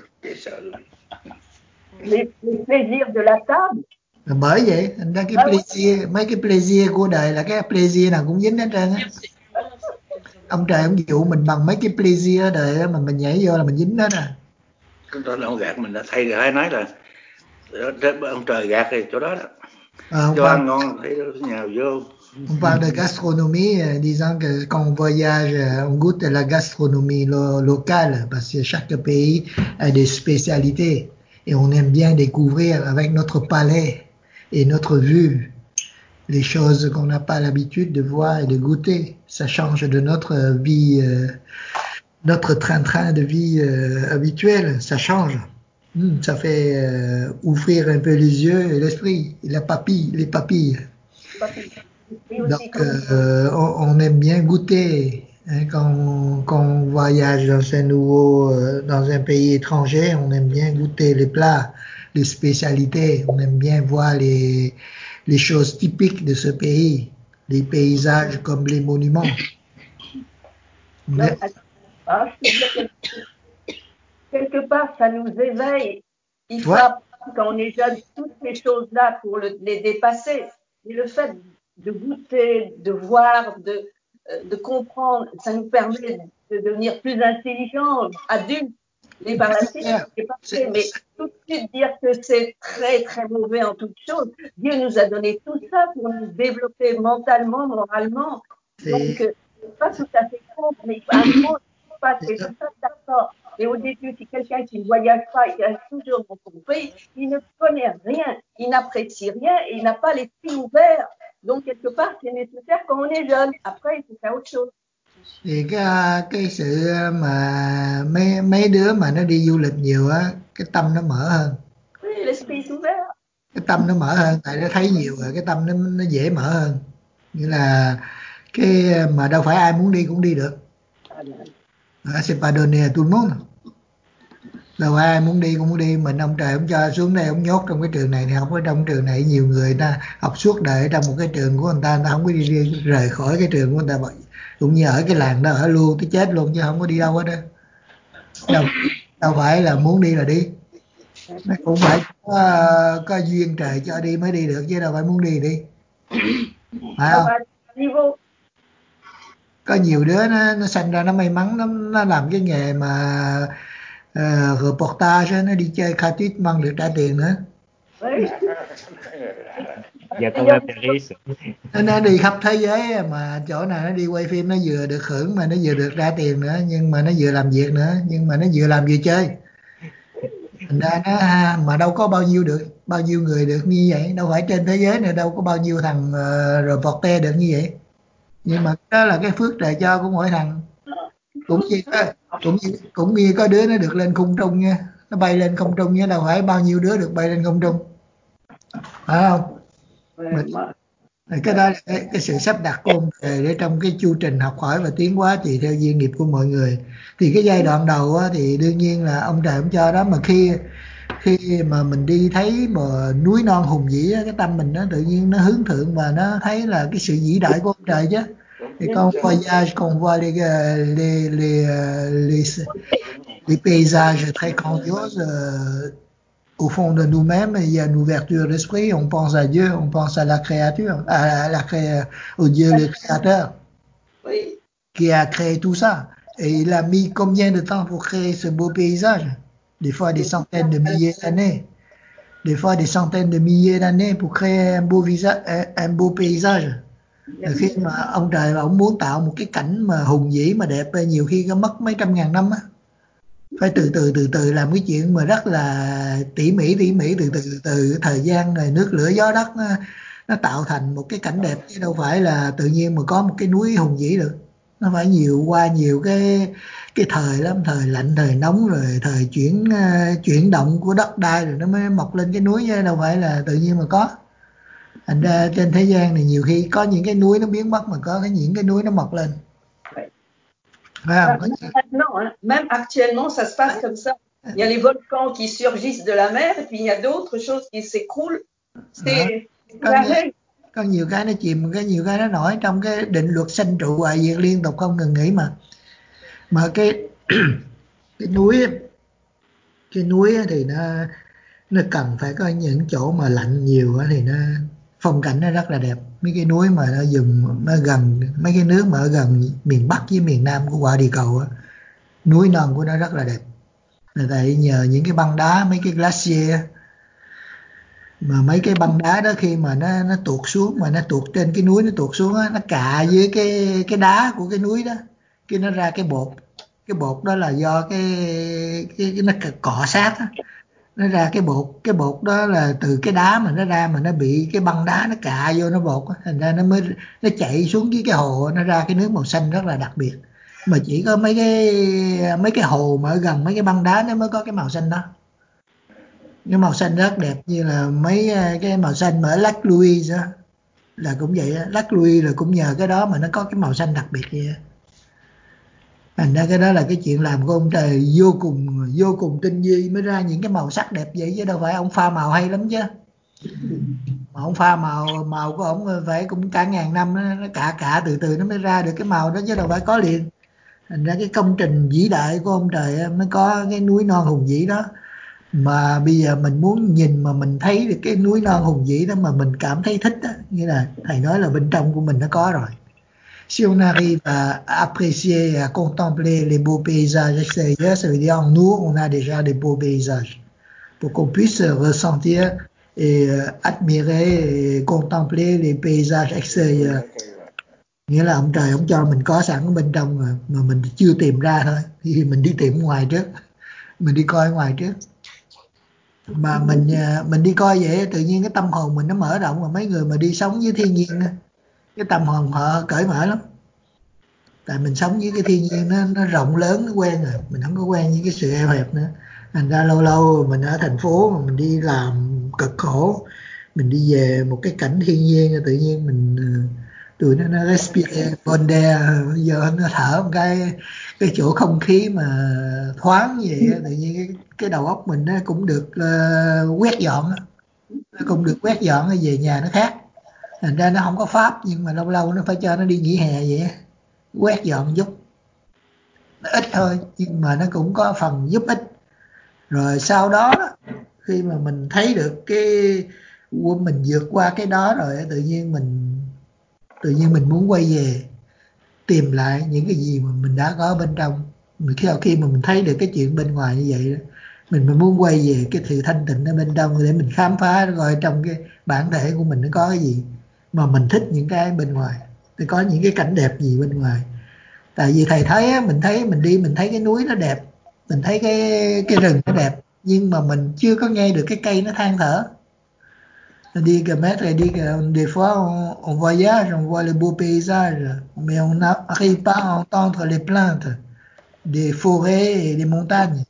Les plaisirs de la table. Bởi vậy thành ra cái plaisir, mấy cái plaisir của đời là cái plaisir nào cũng dính hết trơn á. Ông trời ông dụ mình bằng mấy cái plaisir ở đời đó, mà mình nhảy vô là mình dính hết à. Chúng ta ông gạt mình đã thay rồi, hay nói là ông trời gạt thì chỗ đó đó. Cho ăn ngon thấy nhào vô. On parle de gastronomie, disant que quand on voyage, on goûte la gastronomie locale, parce que chaque pays a des spécialités et on aime bien découvrir avec notre palais et notre vue les choses qu'on n'a pas l'habitude de voir et de goûter. Ça change de notre vie, notre train-train de vie habituel, ça change. Ça fait ouvrir un peu les yeux et l'esprit, et les papilles. Donc, on aime bien goûter. Hein, quand on voyage dans un pays étranger, on aime bien goûter les plats, les spécialités. On aime bien voir les choses typiques de ce pays, les paysages comme les monuments. Quelque part, ça nous éveille. Il faut apprendre, quand on est jeune, toutes ces choses-là pour les dépasser. Et le fait de goûter, de voir, de comprendre, ça nous permet de devenir plus intelligents, adultes. Et par la suite, c'est parfait. Mais tout de suite dire que c'est très, très mauvais en toutes choses. Dieu nous a donné tout ça pour nous développer mentalement, moralement. Donc, c'est pas tout à fait contre, mais à un moment, c'est tout ça, d'accord. Et au début, si quelqu'un qui ne voyage pas, il reste toujours dans son pays, il ne connaît rien, il n'apprécie rien et il n'a pas l'esprit ouvert. Donc, quelque part, c'est nécessaire quand on est jeune. Après, il faut faire autre chose. Thì cái sự mà mấy đứa mà nó đi du lịch nhiều á, cái tâm nó mở hơn. Oui, l'esprit ouvert. Cái tâm nó mở hơn, tại nó thấy nhiều rồi, cái tâm nó dễ mở hơn. Nghĩa là cái mà đâu phải ai muốn đi cũng đi được. C'est pas donné à tout le monde. Đâu ai muốn đi cũng muốn đi, mình ông trời ông cho xuống đây, ông nhốt trong cái trường này thì học ở trong trường này. Nhiều người ta học suốt đời ở trong một cái trường của người ta không có đi rời khỏi cái trường của người ta, cũng như ở cái làng đó ở luôn tới chết luôn, chứ không có đi đâu hết đó. Đâu phải là muốn đi là đi, nó cũng phải có duyên trời cho đi mới đi được, chứ đâu phải muốn đi đi, phải không? Có nhiều đứa nó sinh ra nó may mắn, nó làm cái nghề mà reportage, nó đi chơi Khatit mong được trả tiền nữa. Dạ con ở Paris. Nó đi khắp thế giới, mà chỗ nào nó đi quay phim nó vừa được hưởng mà nó vừa được ra tiền nữa, nhưng mà nó vừa làm việc nữa, nhưng mà nó vừa làm vừa chơi. Thành ra nó mà đâu có bao nhiêu người được như vậy, đâu phải trên thế giới này đâu có bao nhiêu thằng reporter được như vậy. Nhưng mà đó là cái phước trời cho của mỗi thằng. Cũng như có đứa nó được lên không trung nha, nó bay lên không trung nha, đâu phải bao nhiêu đứa được bay lên không trung, phải không? Cái đó là cái sự sắp đặt của ông trời để trong cái chu trình học hỏi và tiến hóa tùy theo duyên nghiệp của mọi người. Thì cái giai đoạn đầu á, thì đương nhiên là ông trời ông cho đó, mà khi khi mà mình đi thấy mà núi non hùng vĩ á, cái tâm mình nó tự nhiên nó hướng thượng và nó thấy là cái sự vĩ đại của ông trời chứ. Et quand on voyage, quand on voit les paysages très grandioses, au fond de nous-mêmes, il y a une ouverture d'esprit, on pense à Dieu, on pense à la créature, au Dieu le créateur Oui. qui a créé tout ça. Et il a mis combien de temps pour créer ce beau paysage? Des fois des centaines de milliers d'années. Des fois des centaines de milliers d'années pour créer un beau paysage. Khi mà ông trời ông muốn tạo một cái cảnh mà hùng vĩ mà đẹp, nhiều khi có mất mấy trăm ngàn năm á, phải từ từ làm cái chuyện mà rất là tỉ mỉ từ thời gian rồi nước lửa gió đất nó tạo thành một cái cảnh đẹp, chứ đâu phải là tự nhiên mà có một cái núi hùng vĩ được. Nó phải qua nhiều cái thời lắm, thời lạnh, thời nóng, rồi thời chuyển động của đất đai rồi nó mới mọc lên cái núi, chứ đâu phải là tự nhiên mà có. Thành ra trên thế gian này nhiều khi có những cái núi nó biến mất mà có những cái núi nó mọc lên. Maintenant, même actuellement, ça se passe comme ça. Il y a les volcans qui surgissent de la mer, et puis il y a d'autres choses qui s'écroulent. C'est pareil. Có nhiều cái nó chìm, nhiều cái nó nổi trong cái định luật sanh trụ hoại diệt liên tục không ngừng nghỉ mà. Mà cái núi thì nó cần phải có những chỗ mà lạnh nhiều thì nó phong cảnh nó rất là đẹp. Mấy cái núi mà nó gần mấy cái nước mà ở gần miền Bắc với miền Nam của quả địa cầu á, núi non của nó rất là đẹp. Là tại nhờ những cái băng đá, mấy cái glacier, mà mấy cái băng đá đó khi mà nó tuột xuống, mà nó tuột trên cái núi, nó tuột xuống á, nó cạ dưới cái đá của cái núi đó, cái nó ra cái bột đó là do cái nó cọ sát á, nó ra cái bột đó là từ cái đá mà nó ra, mà nó bị cái băng đá nó cạ vô nó bột á, thành ra nó chạy xuống dưới cái hồ, nó ra cái nước màu xanh rất là đặc biệt. Mà chỉ có mấy cái hồ mà ở gần mấy cái băng đá nó mới có cái màu xanh đó. Cái màu xanh rất đẹp, như là mấy cái màu xanh mà ở Lac Louise á, là cũng vậy á. Lac Louise là cũng nhờ cái đó mà nó có cái màu xanh đặc biệt vậy á. Thành ra cái đó là cái chuyện làm của ông trời vô cùng tinh vi mới ra những cái màu sắc đẹp vậy, chứ đâu phải ông pha màu hay lắm chứ. Mà ông pha màu của ông phải cũng cả ngàn năm, nó cả từ nó mới ra được cái màu đó, chứ đâu phải có liền. Thành ra cái công trình vĩ đại của ông trời mới có cái núi non hùng vĩ đó. Mà bây giờ mình muốn nhìn mà mình thấy được cái núi non hùng vĩ đó mà mình cảm thấy thích đó, nghĩa là thầy nói là bên trong của mình nó có rồi. Si on arrive à apprécier, à contempler les beaux paysages extérieurs, ça veut dire en nous, on a déjà des beaux paysages. Pour qu'on puisse ressentir et admirer et contempler les paysages extérieurs. Nghĩa là ông trời ông cho mình có sẵn ở bên trong rồi, mà mình chưa tìm ra thôi. Thì mình đi tìm ngoài trước, mình đi coi ngoài trước. Mà mình đi coi vậy tự nhiên cái tâm hồn mình nó mở rộng. Mà mấy người mà đi sống với thiên nhiên, cái tâm hồn họ cởi mở lắm. Tại mình sống với cái thiên nhiên nó rộng lớn, nó quen rồi, mình không có quen với cái sự eo hẹp nữa. Thành ra lâu lâu mình ở thành phố mà mình đi làm cực khổ, mình đi về một cái cảnh thiên nhiên, tự nhiên mình tụi nó respire bon air, giờ nó thở một cái chỗ không khí mà thoáng vậy, tự nhiên cái đầu óc mình nó cũng được quét dọn, nó cũng được quét dọn, về nhà nó khác. Thành ra nó không có pháp, nhưng mà lâu lâu nó phải cho nó đi nghỉ hè vậy, quét dọn giúp. Nó ít thôi nhưng mà nó cũng có phần giúp ích. Rồi sau đó khi mà mình thấy được mình vượt qua cái đó rồi, tự nhiên mình muốn quay về tìm lại những cái gì mà mình đã có bên trong. Khi mà mình thấy được cái chuyện bên ngoài như vậy đó, mình muốn quay về cái sự thanh tịnh ở bên trong để mình khám phá coi trong cái bản thể của mình nó có cái gì mà mình thích, những cái bên ngoài thì có những cái cảnh đẹp gì bên ngoài. Tại vì thầy thấy á, mình thấy cái núi nó đẹp, mình thấy cái rừng nó đẹp, nhưng mà mình chưa có nghe được cái cây nó than thở. Dit que maître dit que des fois on voyage, on voit les beaux paysages, mais on n'arrive pas à entendre les plaintes des forêts et des montagnes.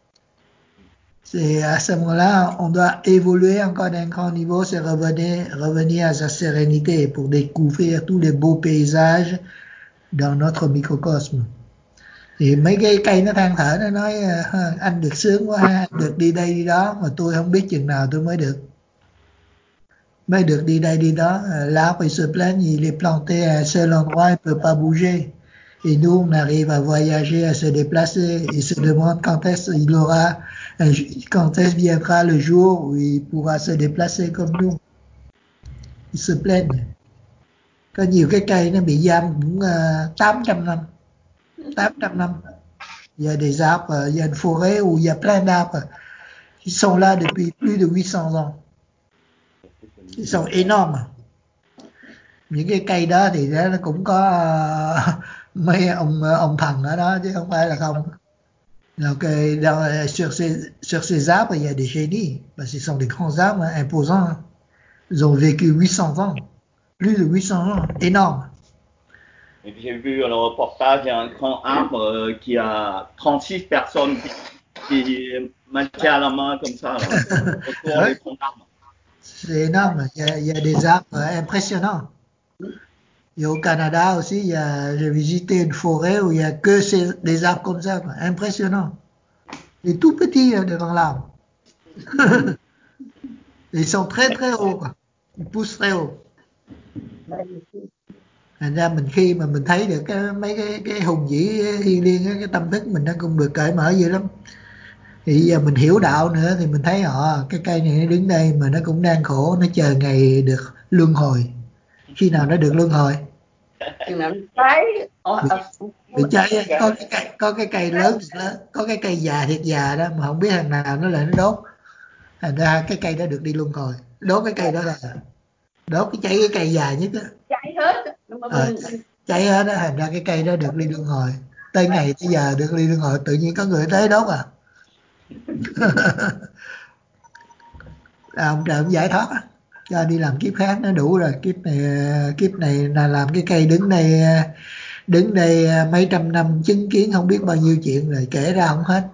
C'est à ce moment-là, on doit évoluer encore d'un grand niveau, c'est revenir à sa sérénité pour découvrir tous les beaux paysages dans notre microcosme. Thì mấy cái cây nó than thở, nó nói anh được sướng quá ha, anh được đi đây đi đó, mà tôi không biết chừng nào tôi mới được đi đây đi đó. L'arbre il se plaigne, il est planté à un seul endroit, il peut pas bouger. Et nous, on arrive à voyager, à se déplacer, et se demande quand est-ce viendra le jour où il pourra se déplacer comme nous. Il se plaigne. Có nhiều cái cây nó bị giam cũng 800 năm. 800 năm. Il y a des arbres, il y a une forêt où il y a plein d'arbres. Ils sont là depuis plus de 800 ans. Ils sont énormes. Những cái cây đó thì nó cũng có mấy ông thần ở đó chứ không phải là không. Donc, sur ces arbres, il y a des génies, parce que ce sont des grands arbres imposants. Ils ont vécu 800 ans, plus de 800 ans, énorme. J'ai vu le reportage, il y a un grand arbre qui a 36 personnes qui marchaient à la main comme ça, là, autour Ouais. des troncs d'arbres. C'est énorme, il y a des arbres impressionnants. Et au Canada aussi, j'ai visité une forêt où il y a que des arbres comme ça, quoi. Impressionnant. Et tout petits devant l'arbre. Ils sont très très hauts, quoi. Ils poussent très haut. Thành ra khi mà mình thấy được mấy cái hùng vĩ thiêng liêng, cái tâm thức mình nó cũng được cởi mở dữ lắm. Thì giờ mình hiểu đạo nữa thì mình thấy cái cây này nó đứng đây mà nó cũng đang khổ, nó chờ ngày được luân hồi. Khi nào nó được luân hồi? Bị cháy. Có cái cây lớn, có cái cây già thiệt già đó mà không biết thằng nào nó lại nó đốt. Thành ra cái cây đó được đi luân hồi. Đốt cái cây đó là đốt cháy cái cây già nhất á. Cháy hết. Cháy hết á, thành ra cái cây đó được đi luân hồi. Tới ngày tới giờ được đi luân hồi, tự nhiên có người tới đốt à. Ông trời ông giải thoát á, cho đi làm kiếp khác nó đủ rồi. Kiếp này là làm cái cây đứng đây mấy trăm năm, chứng kiến không biết bao nhiêu chuyện rồi, kể ra không hết.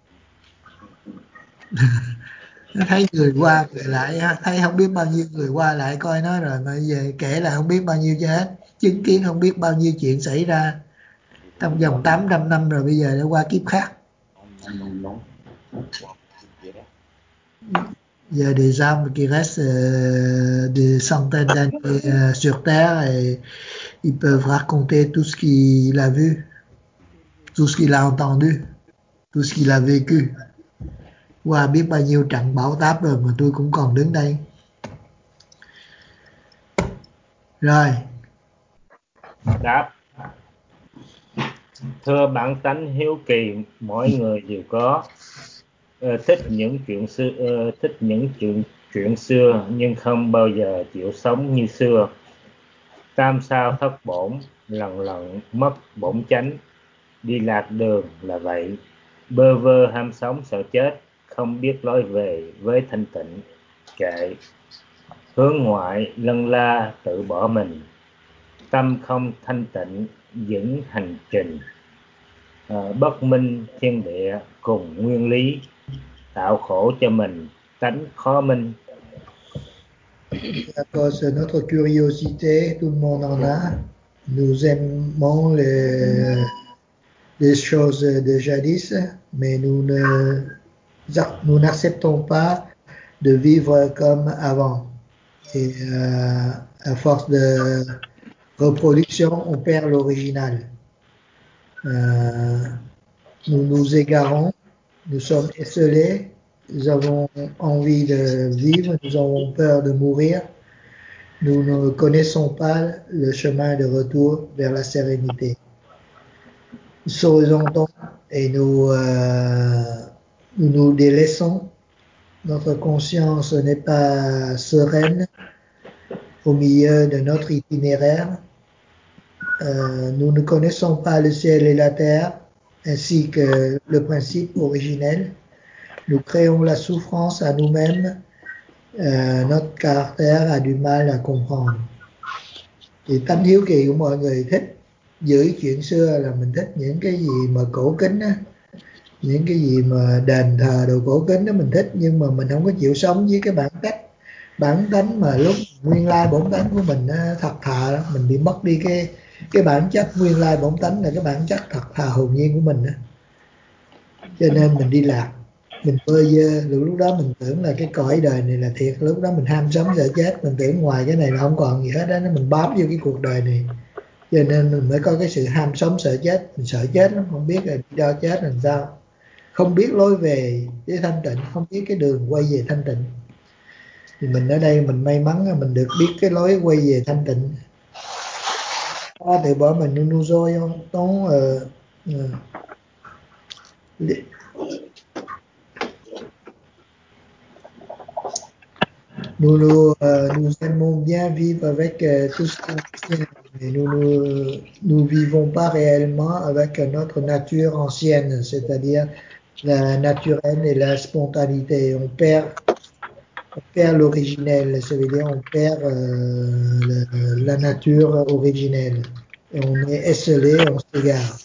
Nó thấy người qua người lại, thấy không biết bao nhiêu người qua lại coi nó rồi, mà về kể là không biết bao nhiêu cho hết, chứng kiến không biết bao nhiêu chuyện xảy ra trong vòng 800 năm rồi, bây giờ đã qua kiếp khác. Il y a des arbres qui restent des centaines d'années sur Terre et ils peuvent raconter tout ce qu'il a vu, tout ce qu'il a entendu, tout ce qu'il a vécu. Qua biết bao nhiêu trận bão táp rồi mà tôi cũng còn đứng đây. Rồi. Đáp. Thưa bản tánh hiếu kỳ mỗi người đều có, thích những chuyện xưa nhưng không bao giờ chịu sống như xưa. Tam sao thất bổn, lần lần mất bổn chánh, đi lạc đường là vậy. Bơ vơ ham sống sợ chết, không biết lối về với thanh tịnh, kệ. Hướng ngoại lân la tự bỏ mình, tâm không thanh tịnh vững hành trình. Bất minh thiên địa cùng nguyên lý, tạo khổ cho mình tánh khó minh. À cause de notre curiosité, tout le monde en a. Nous aimons les choses de jadis, mais nous n'acceptons pas de vivre comme avant. Et à force de reproduction, on perd l'original. Nous nous égarons, nous sommes esselés, nous avons envie de vivre, nous avons peur de mourir. Nous ne connaissons pas le chemin de retour vers la sérénité. Nous s'horizontons et nous nous délaissons. Notre conscience n'est pas sereine au milieu de notre itinéraire. Nous ne connaissons pas le ciel et la terre, ainsi que le principe originel. Nous créons la souffrance à nous-mêmes. Notre caractère a du mal à comprendre. Thì tánh hiếu kỳ của mọi người thích giữ chuyện xưa, là mình thích những cái gì mà cổ kính á, những cái gì mà đền thờ đồ cổ kính đó mình thích, nhưng mà mình không có chịu sống với cái bản tánh mà lúc nguyên lai bổn tánh của mình thật thà đó. Mình bị mất đi cái bản chất nguyên lai bổn tánh là cái bản chất thật hồn nhiên của mình đó. Cho nên mình đi lạc, mình bơ vơ, lúc đó mình tưởng là cái cõi đời này là thiệt, lúc đó mình ham sống sợ chết, mình tưởng ngoài cái này là không còn gì hết đó, mình bám vô cái cuộc đời này, cho nên mình mới có cái sự ham sống sợ chết. Mình sợ chết lắm, không biết là đi đâu chết làm sao, không biết lối về với thanh tịnh, không biết cái đường quay về thanh tịnh. Thì mình ở đây mình may mắn là mình được biết cái lối quay về thanh tịnh. Từ bỏ mình nous rồi tốn nous aimons bien vivre avec tout ce qu'on tient, mais nous vivons pas réellement avec notre nature ancienne, c'est-à-dire la naturelle et la spontanéité. On perd l'originel, ça veut dire on perd la nature originelle. Et on est esselé, on s'égare.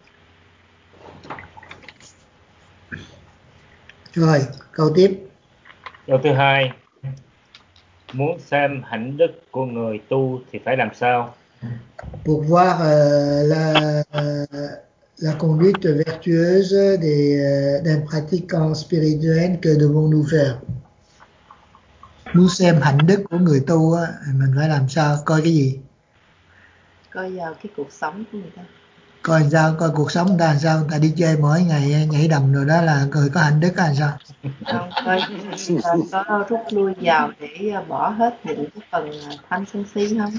Rồi, câu tiếp. Câu thứ hai, muốn xem hạnh đức của người tu thì phải làm sao? Pour voir la conduite vertueuse d'un pratiquant spirituel, que devons-nous faire? Muốn xem hạnh đức của người tu á, mình phải làm sao? Coi cái gì? Coi vào cái cuộc sống của người ta. Coi sao? Coi cuộc sống người ta làm sao? Người ta đi chơi mỗi ngày nhảy đầm rồi đó là người có hạnh đức hay sao? Không, coi có rút lui vào để bỏ hết những cái phần tham sân si không?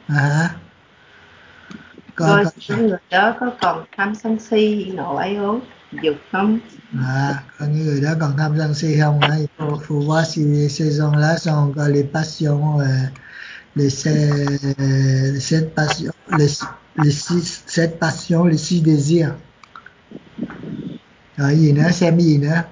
Coi cái người đó có còn tham sân si, nộ ái ố, dục không? Coi những người đó còn tham sân si không? Il faut voir si ces gens-là sont encore les passions, cette passion, cette passion, les six désirs. Rồi gì nữa? Xem cái gì nữa?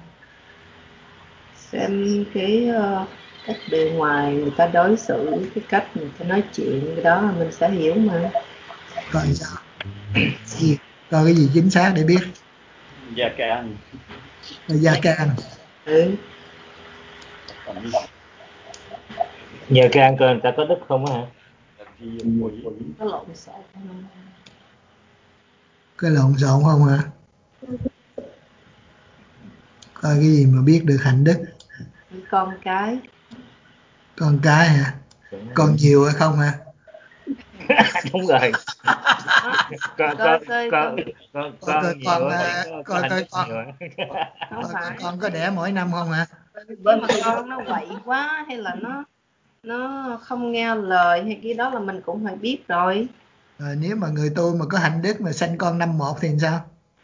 Xem cái cách bề ngoài người ta đối xử, cái cách người ta nói chuyện, cái đó mình sẽ hiểu mà. Coi sao? Coi cái gì chính xác để biết? Gia can. Gia can. Nhờ can coi người ta có đức không hả? Có lộn xộn không? Cái lộn xộn không hả? Coi cái gì mà biết được hạnh đức? Con cái. Con cái hả? Con nhiều hay không hả? Đúng rồi. Con có đẻ mỗi năm không hả? Nếu mà con nó quậy quá hay là nó không nghe lời hay cái đó là mình cũng phải biết rồi. Nếu mà người tu mà có hạnh đức mà sanh con năm một thì sao?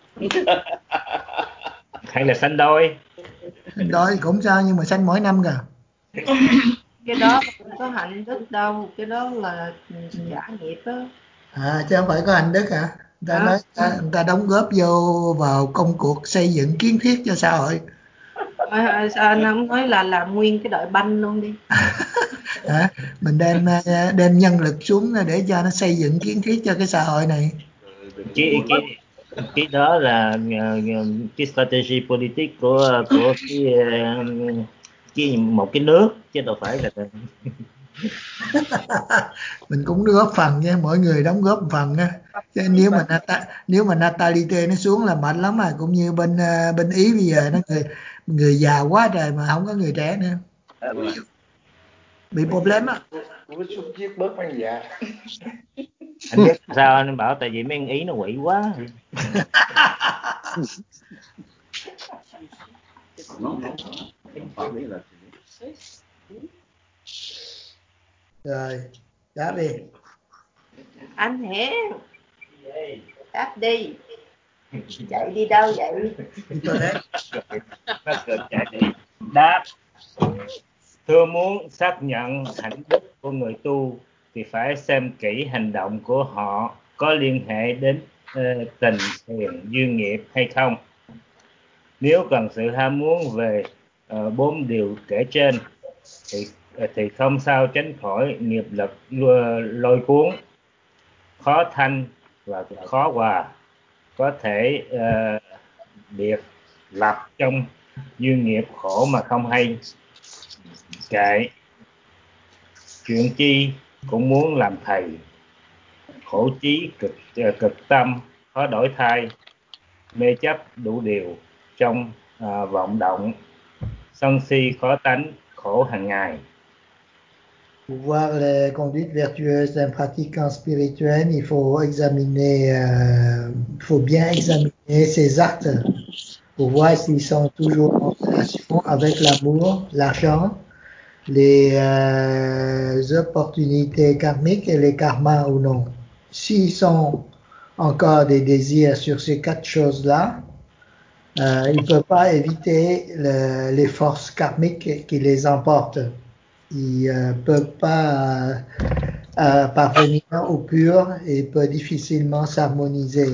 Hay là sanh đôi? Sanh đôi thì cũng sao, nhưng mà sanh mỗi năm kìa. Cái đó không có hạnh đức đâu, cái đó là trả nghiệp đó. Chứ không phải có hạnh đức hả? Người ta đóng góp vô vào công cuộc xây dựng kiến thiết cho xã hội. Sao anh không nói là làm nguyên cái đội banh luôn đi. Mình đem nhân lực xuống để cho nó xây dựng kiến thiết cho cái xã hội này. Cái đó là cái strategy politic của một cái nước, chứ đâu phải là mình cũng góp phần nha, mỗi người đóng góp một phần nha. Chứ nếu mà natality nó xuống là mệt lắm, cũng như bên Ý bây giờ nó người già quá trời mà không có người trẻ nữa, bị problem á. Cũng xuống giết bớt mấy già. Anh biết sao anh bảo tại vì mấy anh Ý nó quỷ quá. Rồi đáp đi anh hả? Đáp đi. Chạy đi đâu vậy? Đáp: thưa, muốn xác nhận hạnh đức của người tu thì phải xem kỹ hành động của họ có liên hệ đến tình, thiền, duyên nghiệp hay không. Nếu cần sự ham muốn về 4 điều kể trên thì không sao tránh khỏi nghiệp lực lôi cuốn, khó thanh và khó hòa, có thể biệt lập trong duyên nghiệp khổ mà không hay. Kệ, chuyện chi cũng muốn làm thầy, khổ chí cực tâm, khó đổi thay, mê chấp đủ điều, trong vọng động, sân si khó tánh, khổ hàng ngày. Pour voir les conduites vertueuses d'un pratiquant spirituel, il faut bien examiner ses actes pour voir s'ils sont toujours en relation avec l'amour, l'argent, les opportunités karmiques et les karmas ou non. S'ils sont encore des désirs sur ces 4 choses-là, il ne peut pas éviter les forces karmiques qui les emportent. Il ne peut pas parvenir au pur et peut difficilement s'harmoniser.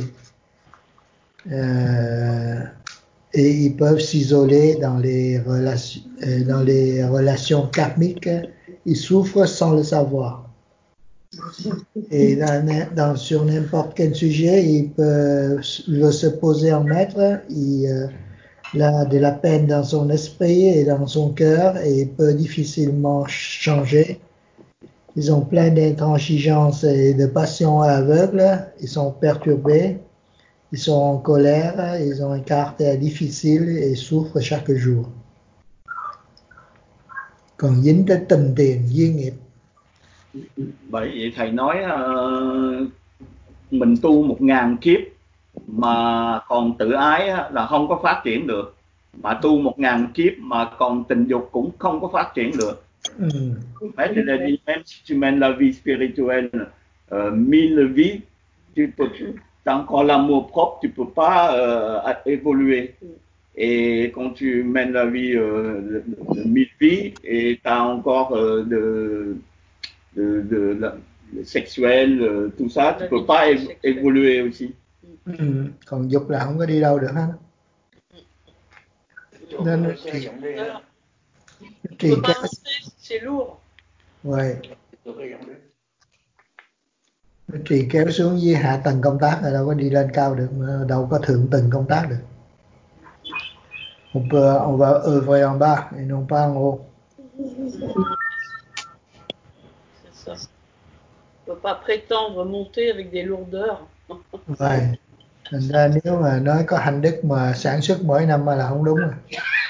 Et ils peuvent s'isoler dans les relations karmiques. Ils souffrent sans le savoir. Et sur n'importe quel sujet, il peut se poser en maître. Il a de la peine dans son esprit et dans son cœur et il peut difficilement changer. Ils ont plein d'intransigeance et de passion aveugle. Ils sont perturbés. Ils sont en colère. Ils ont un caractère difficile et souffrent chaque jour. Còn dính tới tình tiền duyên nghiệp. Bởi vậy thầy nói mình tu 1000 kiếp mà còn tự ái là không có phát triển được, mà tu 1000 kiếp mà còn tình dục cũng không có phát triển được. Maître il a dit même si tu mènes la vie spirituelle 1000 vies, tu peux tant encore l'amour propre, tu peux pas évoluer. Et quand tu mènes la vie de 1000 vies et tu as encore le sexuel, tout ça, tu peux pas évoluer aussi. Còn dục là không có đi đâu được ha. Nên trì kéo. C'est lourd. Ouais. Trì kéo xuống với hạ tầng công tác là đâu có đi lên cao được, đâu có thượng tầng công tác được. On va œuvrer en bas et non pas en haut. C'est ça. On ne peut pas prétendre monter avec des lourdeurs. Vậy. Thành ra nếu mà nói có hành đức mà sản xuất mỗi năm là không đúng rồi.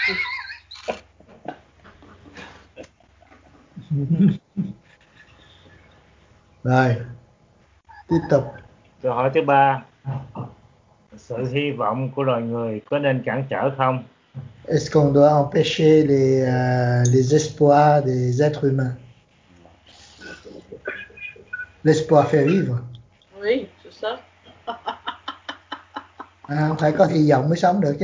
Rồi, tiếp tục. Câu hỏi thứ 3. Sự hy vọng của loài người có nên cản trở không? Est-ce qu'on doit empêcher les espoirs des êtres humains? L'espoir fait vivre. Oui, c'est ça. Phải có hy vọng mới sống được chứ.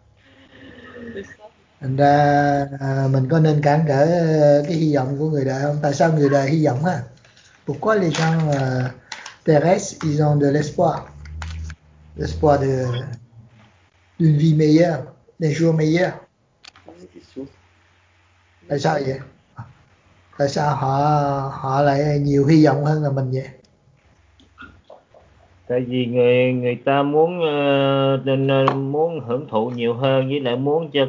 Thành ra mình có nên cản trở cái hy vọng của người đời không? Tại sao người đời hy vọng ha? Pourquoi les gens terrestres ils ont de l'espoir? L'espoir d'une vie meilleure, des jours meilleurs. Tại sao vậy? Tại sao họ lại nhiều hy vọng hơn là mình vậy? Tại vì người ta muốn hưởng thụ nhiều hơn, với lại muốn cho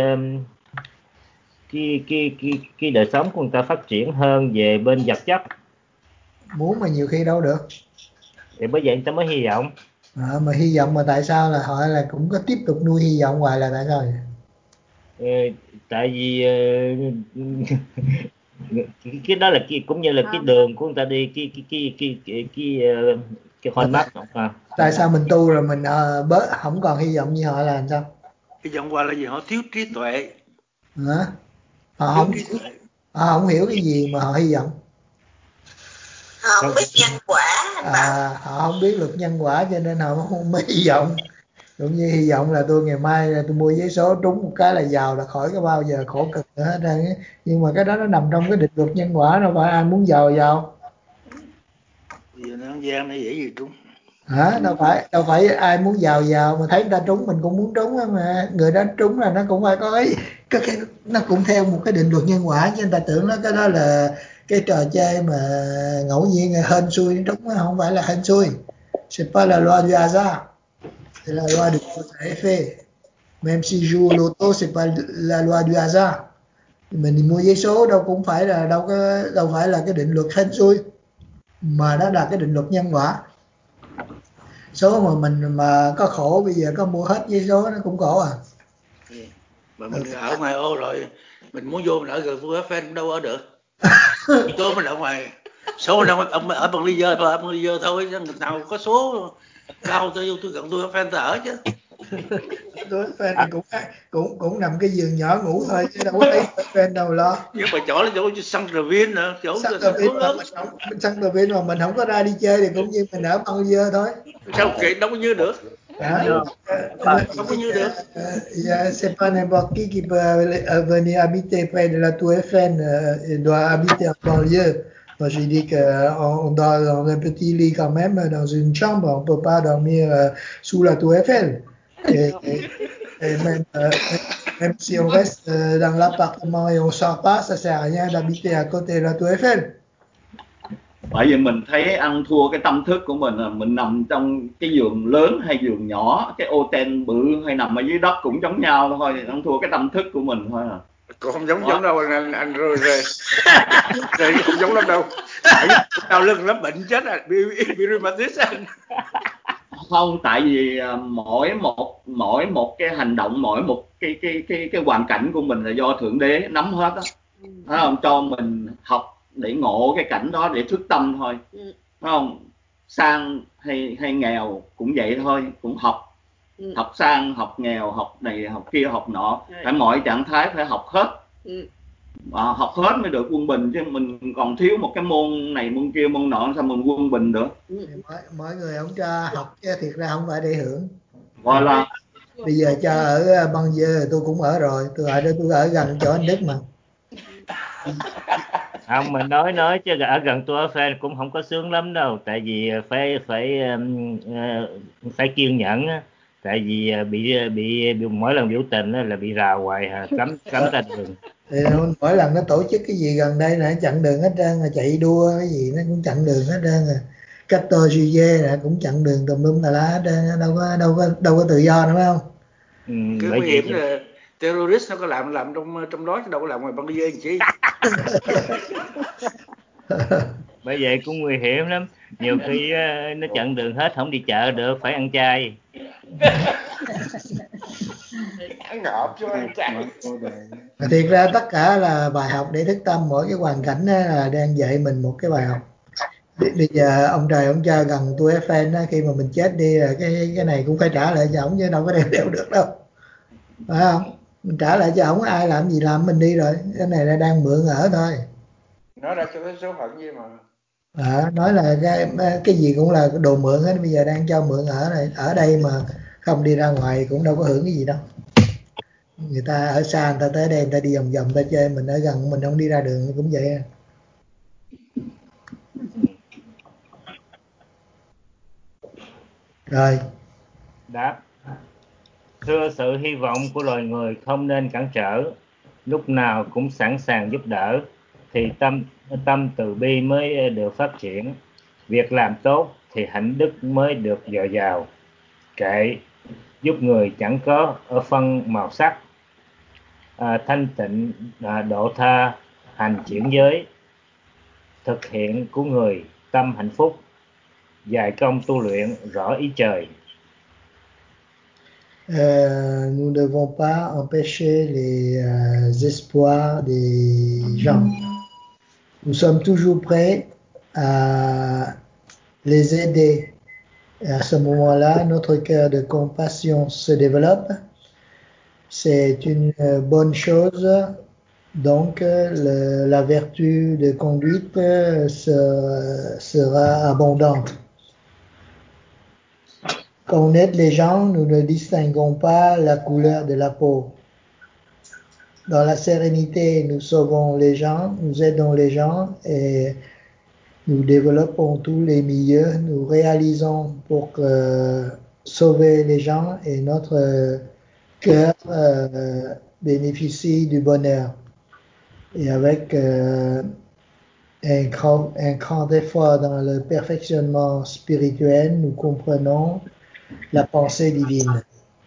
cái đời sống của người ta phát triển hơn về bên vật chất. Muốn mà nhiều khi đâu được. Thì bởi vậy người ta mới hy vọng. Mà hy vọng mà tại sao là họ là cũng có tiếp tục nuôi hy vọng hoài là tại sao vậy? Tại vì cái đó là cũng như là cái đường của người ta đi, cái con mắt. Tại sao mình tu rồi mình không còn hy vọng như họ là làm sao? Hy vọng qua là gì? Họ thiếu trí tuệ. Hả? Họ không hiểu cái gì mà họ hy vọng. Họ không biết nhân quả. Họ không biết luật nhân quả cho nên họ không mới hy vọng. Cũng như hy vọng là tôi ngày mai là tôi mua giấy số trúng một cái là giàu, là khỏi có bao giờ khổ cực nữa hết trơn. Nhưng mà cái đó nó nằm trong cái định luật nhân quả, đâu phải ai muốn giàu. Bây giờ nó gian nó dễ gì trúng. Hả? Đâu phải ai muốn giàu mà thấy người ta trúng mình cũng muốn trúng mà. Người đó trúng là nó cũng phải có cái nó cũng theo một cái định luật nhân quả, chứ người ta tưởng nó cái đó là cái trò chơi mà ngẫu nhiên hên xui trúng, không phải là hên xui. C'est pas la loi du hasard. C'est la loi de cause à effet. Même si joue au loto, c'est pas la loi du hasard. Mình đi mua giấy số đâu phải là cái định luật hên xui, mà đó là cái định luật nhân quả. số mà mình mà có khổ bây giờ có mua hết giấy số nó cũng khổ à. Mà mình ở ngoài ô rồi mình muốn vô mình ở gần Tour Eiffel cũng đâu ở được. Số mình ở ngoài, số mình ở bằng ly dơ thôi, chứ nào có số cao tôi gần Tour Eiffel tôi ở chứ. Tour Eiffel thì cũng nằm cái giường nhỏ ngủ thôi chứ đâu có thấy Tour Eiffel đâu lo. Nhưng mà chỗ là chỗ Centerville nữa, chỗ Centerville mà mình không có ra đi chơi thì cũng như mình ở bằng dơ thôi. Sao vậy đâu có như được. Không có như được. C'est pas n'importe qui peut venir habiter près de la Tour Eiffel, doit habiter en banlieue. Moi, j'ai dit qu'on dort dans un petit lit quand même, dans une chambre. On peut pas dormir sous la Tour Eiffel. Et même si on reste dans l'appartement et on sort pas, ça sert à rien d'habiter à côté de la Tour Eiffel. Bởi vì mình thấy ăn thua cái tâm thức của mình, mình nằm trong cái giường lớn hay giường nhỏ, cái hotel bự hay nằm ở dưới đất cũng giống nhau thôi, ăn thua cái tâm thức của mình thôi à. Cũng không giống đâu anh rồi không giống lắm đâu. Đau lưng lắm, bệnh chết à, bị rheumatism anh. Không, tại vì mỗi một cái hành động, mỗi một cái hoàn cảnh của mình là do Thượng Đế nắm hết á. Phải không? Cho mình học để ngộ cái cảnh đó để thức tâm thôi. Phải không? Sang hay nghèo cũng vậy thôi, cũng học. Học sang, học nghèo, học này, học kia, học nọ, phải mọi trạng thái phải học hết. Học hết mới được quân bình, chứ mình còn thiếu một cái môn này môn kia môn nọ sao mình quân bình được. Mọi người không cho học chứ thiệt ra không phải để hưởng. Gọi là bây giờ cho ở Băng Dơ tôi cũng ở rồi, tôi ở gần chỗ anh Đức mà. Không, mình nói chứ ở gần Tour Eiffel cũng không có sướng lắm đâu, tại vì phải kiên nhẫn á, tại vì bị mỗi lần biểu tình là bị rào hoài, cấm ra đường. Thì mỗi lần nó tổ chức cái gì gần đây là chặn đường hết trơn, là chạy đua cái gì nó cũng chặn đường hết trơn rồi. Cato Juillet là cũng chặn đường tùm lum tà lá hết trơn, đâu có tự do nữa phải không? Cái nguy hiểm là terrorist nó có làm trong đó chứ đâu có làm ngoài Băng Dơ làm chi. Bởi vậy cũng nguy hiểm lắm, nhiều khi nó chặn đường hết, không đi chợ được, phải ăn chay. Thiệt ra tất cả là bài học để thức tâm, mỗi cái hoàn cảnh là đang dạy mình một cái bài học. Bây giờ ông trời ông cho gần Tour Eiffel, khi mà mình chết đi là cái này cũng phải trả lại cho ổng chứ đâu có đeo được đâu, phải không? Mình trả lại cho ổng, ai làm gì làm mình đi rồi, cái này là đang mượn ở thôi. Nói ra cho cái số phận gì mà. Nói là cái gì cũng là đồ mượn hết, bây giờ đang cho mượn ở đây mà không đi ra ngoài cũng đâu có hưởng cái gì đâu. Người ta ở xa người ta tới đây người ta đi vòng vòng ta chơi, mình ở gần mình không đi ra đường cũng vậy. Rồi. Đáp: thưa, sự hy vọng của loài người không nên cản trở, lúc nào cũng sẵn sàng giúp đỡ, thì tâm từ bi mới được phát triển. Việc làm tốt thì hạnh đức mới được dồi dào. Kệ giúp người chẳng có ở phân màu sắc, thanh tịnh, độ tha, hành chuyển giới, thực hiện của người tâm hạnh phúc, dài công tu luyện rõ ý trời. Nous ne devons pas empêcher les espoirs des gens. Nous sommes toujours prêts à les aider. Et à ce moment-là, notre cœur de compassion se développe. C'est une bonne chose. Donc, la vertu de conduite sera abondante. Quand on aide les gens, nous ne distinguons pas la couleur de la peau. Dans la sérénité, nous sauvons les gens, nous aidons les gens et nous développons tous les milieux, nous réalisons pour sauver les gens et notre cœur bénéficie du bonheur. Et avec un grand effort dans le perfectionnement spirituel, nous comprenons la pensée divine.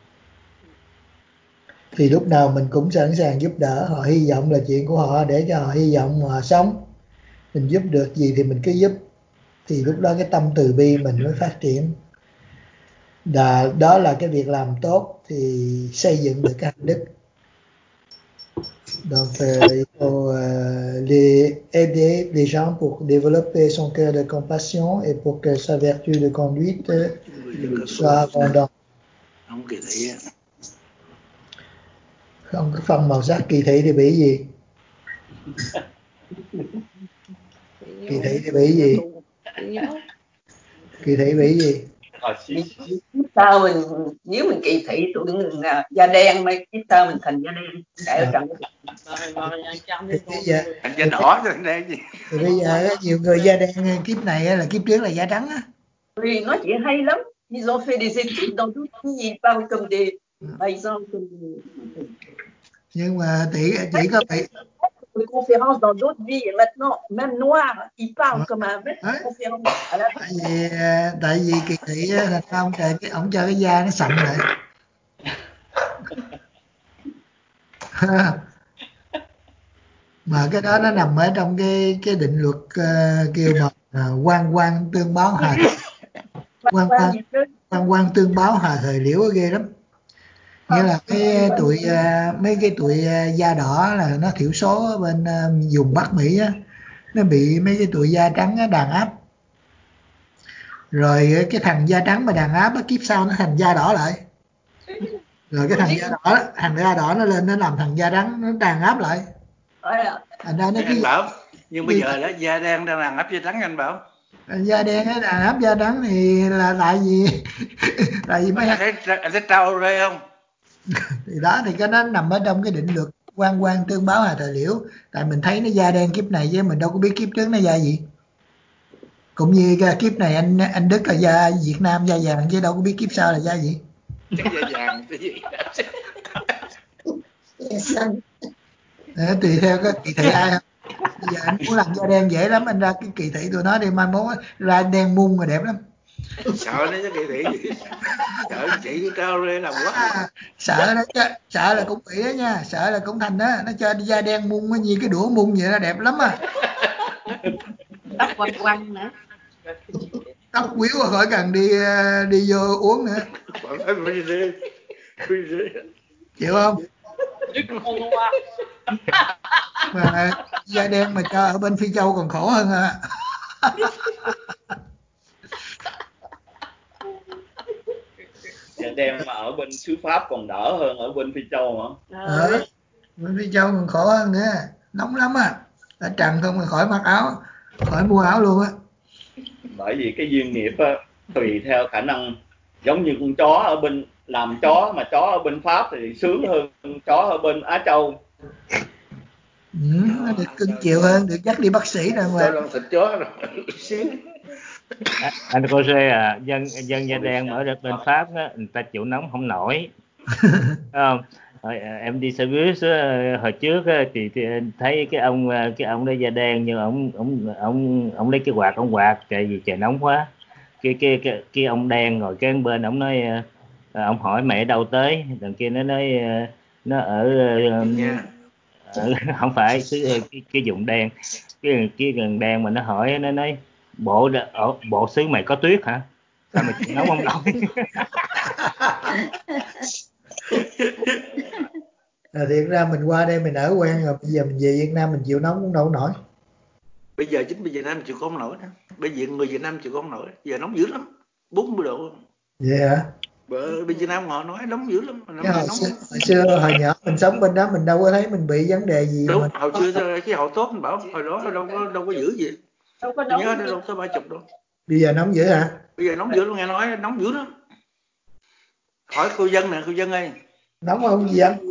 Thì lúc nào mình cũng sẵn sàng giúp đỡ họ, hy vọng là chuyện của họ, để cho họ hy vọng họ sống. Mình giúp được gì thì mình cứ giúp, thì lúc đó cái tâm từ bi mình mới phát triển. Đó là cái việc làm tốt thì xây dựng được cái hạnh đức. Donc, il faut aider les gens pour développer son cœur de compassion et pour que sa vertu de conduite soit abondante. Không kỳ thị. Không có phân màu sắc. Kỳ thị thì bị gì? Kỳ thị thì bị gì? Kỳ thị bị gì? Sao mình nếu mình kỳ thị tụi da đen mấy kiếp sau mình thành da đen chạy ở trận Thành da đỏ rồi đây gì? Thì bây giờ nhiều người da đen kiếp này là kiếp trước là da trắng á. Vì nói chuyện hay lắm. Ils ont fait des études dans tout le pays, ils parlent comme des par exemple comme des... Nhưng mà chỉ có bị une conférence dans d'autres vies et maintenant même noir il parle comme un maître conférence à la tại vì kỳ thị là ông cho cái da nó sậm lại. Mà cái đó nó nằm ở trong cái định luật kêu mà quan tương báo hà quan tương báo hà thời liễu ghê lắm. Nghĩa là mấy cái tụi da đỏ là nó thiểu số ở bên vùng Bắc Mỹ á, nó bị mấy cái tụi da trắng á, đàn áp. Rồi cái thằng da trắng mà đàn áp á, kiếp sau nó thành da đỏ lại. Rồi cái thằng da đỏ nó lên nó làm thằng da trắng nó đàn áp lại. Thành ra nó anh Bảo, nhưng bây giờ đó da đen đang đàn áp da trắng anh Bảo. Da đen á đàn áp da trắng thì là tại vì mấy anh thấy trao rê không? Thì đó thì cái nó nằm ở trong cái định luật quan tương báo hà thời liễu. Tại mình thấy nó da đen kiếp này chứ mình đâu có biết kiếp trước nó da gì. Cũng như kiếp này anh Đức là da Việt Nam da vàng chứ đâu có biết kiếp sau là da gì. Chắc da vàng cái gì. Tùy theo cái kỳ thị ai không. Bây giờ anh muốn làm da đen dễ lắm, anh ra cái kỳ thị tụi nó đi, mai mốt ra đen mung rồi đẹp lắm. Sợ nó chứ kỳ thị gì. Sợ chị cứ trao rê làm quá. Sợ đó chứ, sợ là cũng bị đó nha, sợ là cũng thành đó, nó cho da đen mung như cái đũa mung vậy, nó đẹp lắm à. Tóc quăng nữa. Tóc quýu rồi khỏi cần đi vô uống nữa. Chịu không? Mà da đen mà cho ở bên Phi Châu còn khổ hơn à. Da đen mà ở bên xứ Pháp còn đỡ hơn ở bên Phi Châu hả? Bên Phi Châu còn khổ hơn nữa, nóng lắm à. Ở trần không khỏi mặc áo, khỏi mua áo luôn á. Bởi vì cái duyên nghiệp á, tùy theo khả năng, giống như con chó ở bên làm chó mà chó ở bên Pháp thì sướng hơn chó ở bên Á Châu. Nó được cưng chiều hơn, được dắt đi bác sĩ đàng hoàng. Tôi thịt chó rồi. Anh cô Rê à, dân da đen ở bên Pháp á, người ta chịu nóng không nổi. Không? Em đi xe buýt hồi trước thì thấy cái ông đó da đen, nhưng ông lấy cái quạt ông quạt tại vì trời nóng quá. Cái ông đen rồi cái bên ông nói ông hỏi mẹ đâu tới, đằng kia nó nói nó ở không phải cái vùng đen, cái gần đen mà nó hỏi, nó nói bộ xứ mày có tuyết hả, sao mày chịu nóng không nổi. Thiệt ra mình qua đây mình ở quen rồi, bây giờ mình về Việt Nam mình chịu nóng cũng đâu có nổi. Bây giờ chính Việt Nam chịu không nổi đó. Bây giờ người Việt Nam chịu không nổi, giờ nóng dữ lắm, 40 độ. Vậy hả? Bên Việt Nam họ nói nóng dữ lắm. Hồi xưa hồi nhỏ mình sống bên đó mình đâu có thấy mình bị vấn đề gì. Đúng, hồi xưa cái hậu tốt mình bảo hồi đó đâu có dữ gì. Đâu có Tôi nhớ nó đâu có 30 đâu. Bây giờ nóng dữ hả? Bây giờ nóng dữ luôn, nghe nói nóng dữ lắm. Hỏi cô dân nè, cô dân ơi. Nóng không gì anh?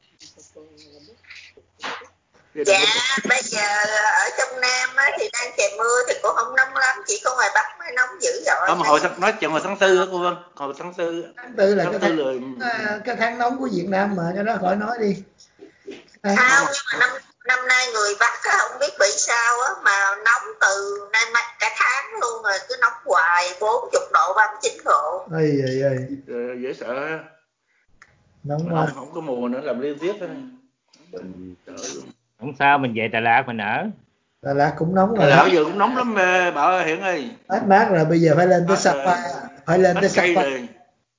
Dạ, bây giờ ở trong Nam á, thì đang trời mưa thì cũng không nóng lắm, chỉ có ngoài Bắc mới nóng dữ dội. Mà hồi nói chuyện hồi tháng 4 á cô Vân, hồi tháng 4. Tháng 4 là cái tháng nóng của Việt Nam mà, cái đó khỏi nói đi. Sao nhưng mà năm nay người Bắc á, không biết bị sao á mà nóng từ nay cả tháng luôn rồi, cứ nóng hoài 40 độ 39 độ. Ây dễ sợ. Nóng quá. Không có mùa nữa làm liên tiếp thôi. Không sao, mình về Đà Lạt mình ở. Đà Lạt cũng nóng rồi. Đà Lạt giờ cũng nóng lắm Bảo Hiển ơi. Hết mát rồi, bây giờ phải lên tới Sapa, phải lên tới Sapa.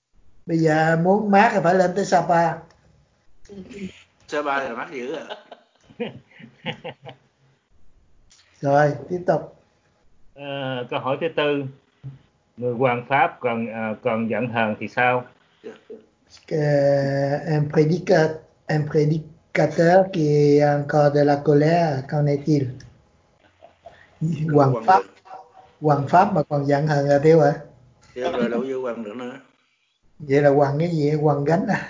Bây giờ muốn mát thì phải lên tới Sapa. Sapa là mát dữ à. Rồi tiếp tục. Câu hỏi thứ tư, người hoàng pháp còn giận hờn thì sao? Un prédicateur qui est encore de la colère, qu'en est-il? Hoàng pháp mà còn giận hờn là tiêu hả? Tiêu rồi đâu vô hoàng được nữa. Vậy là hoàng cái gì? Hoàng gánh à?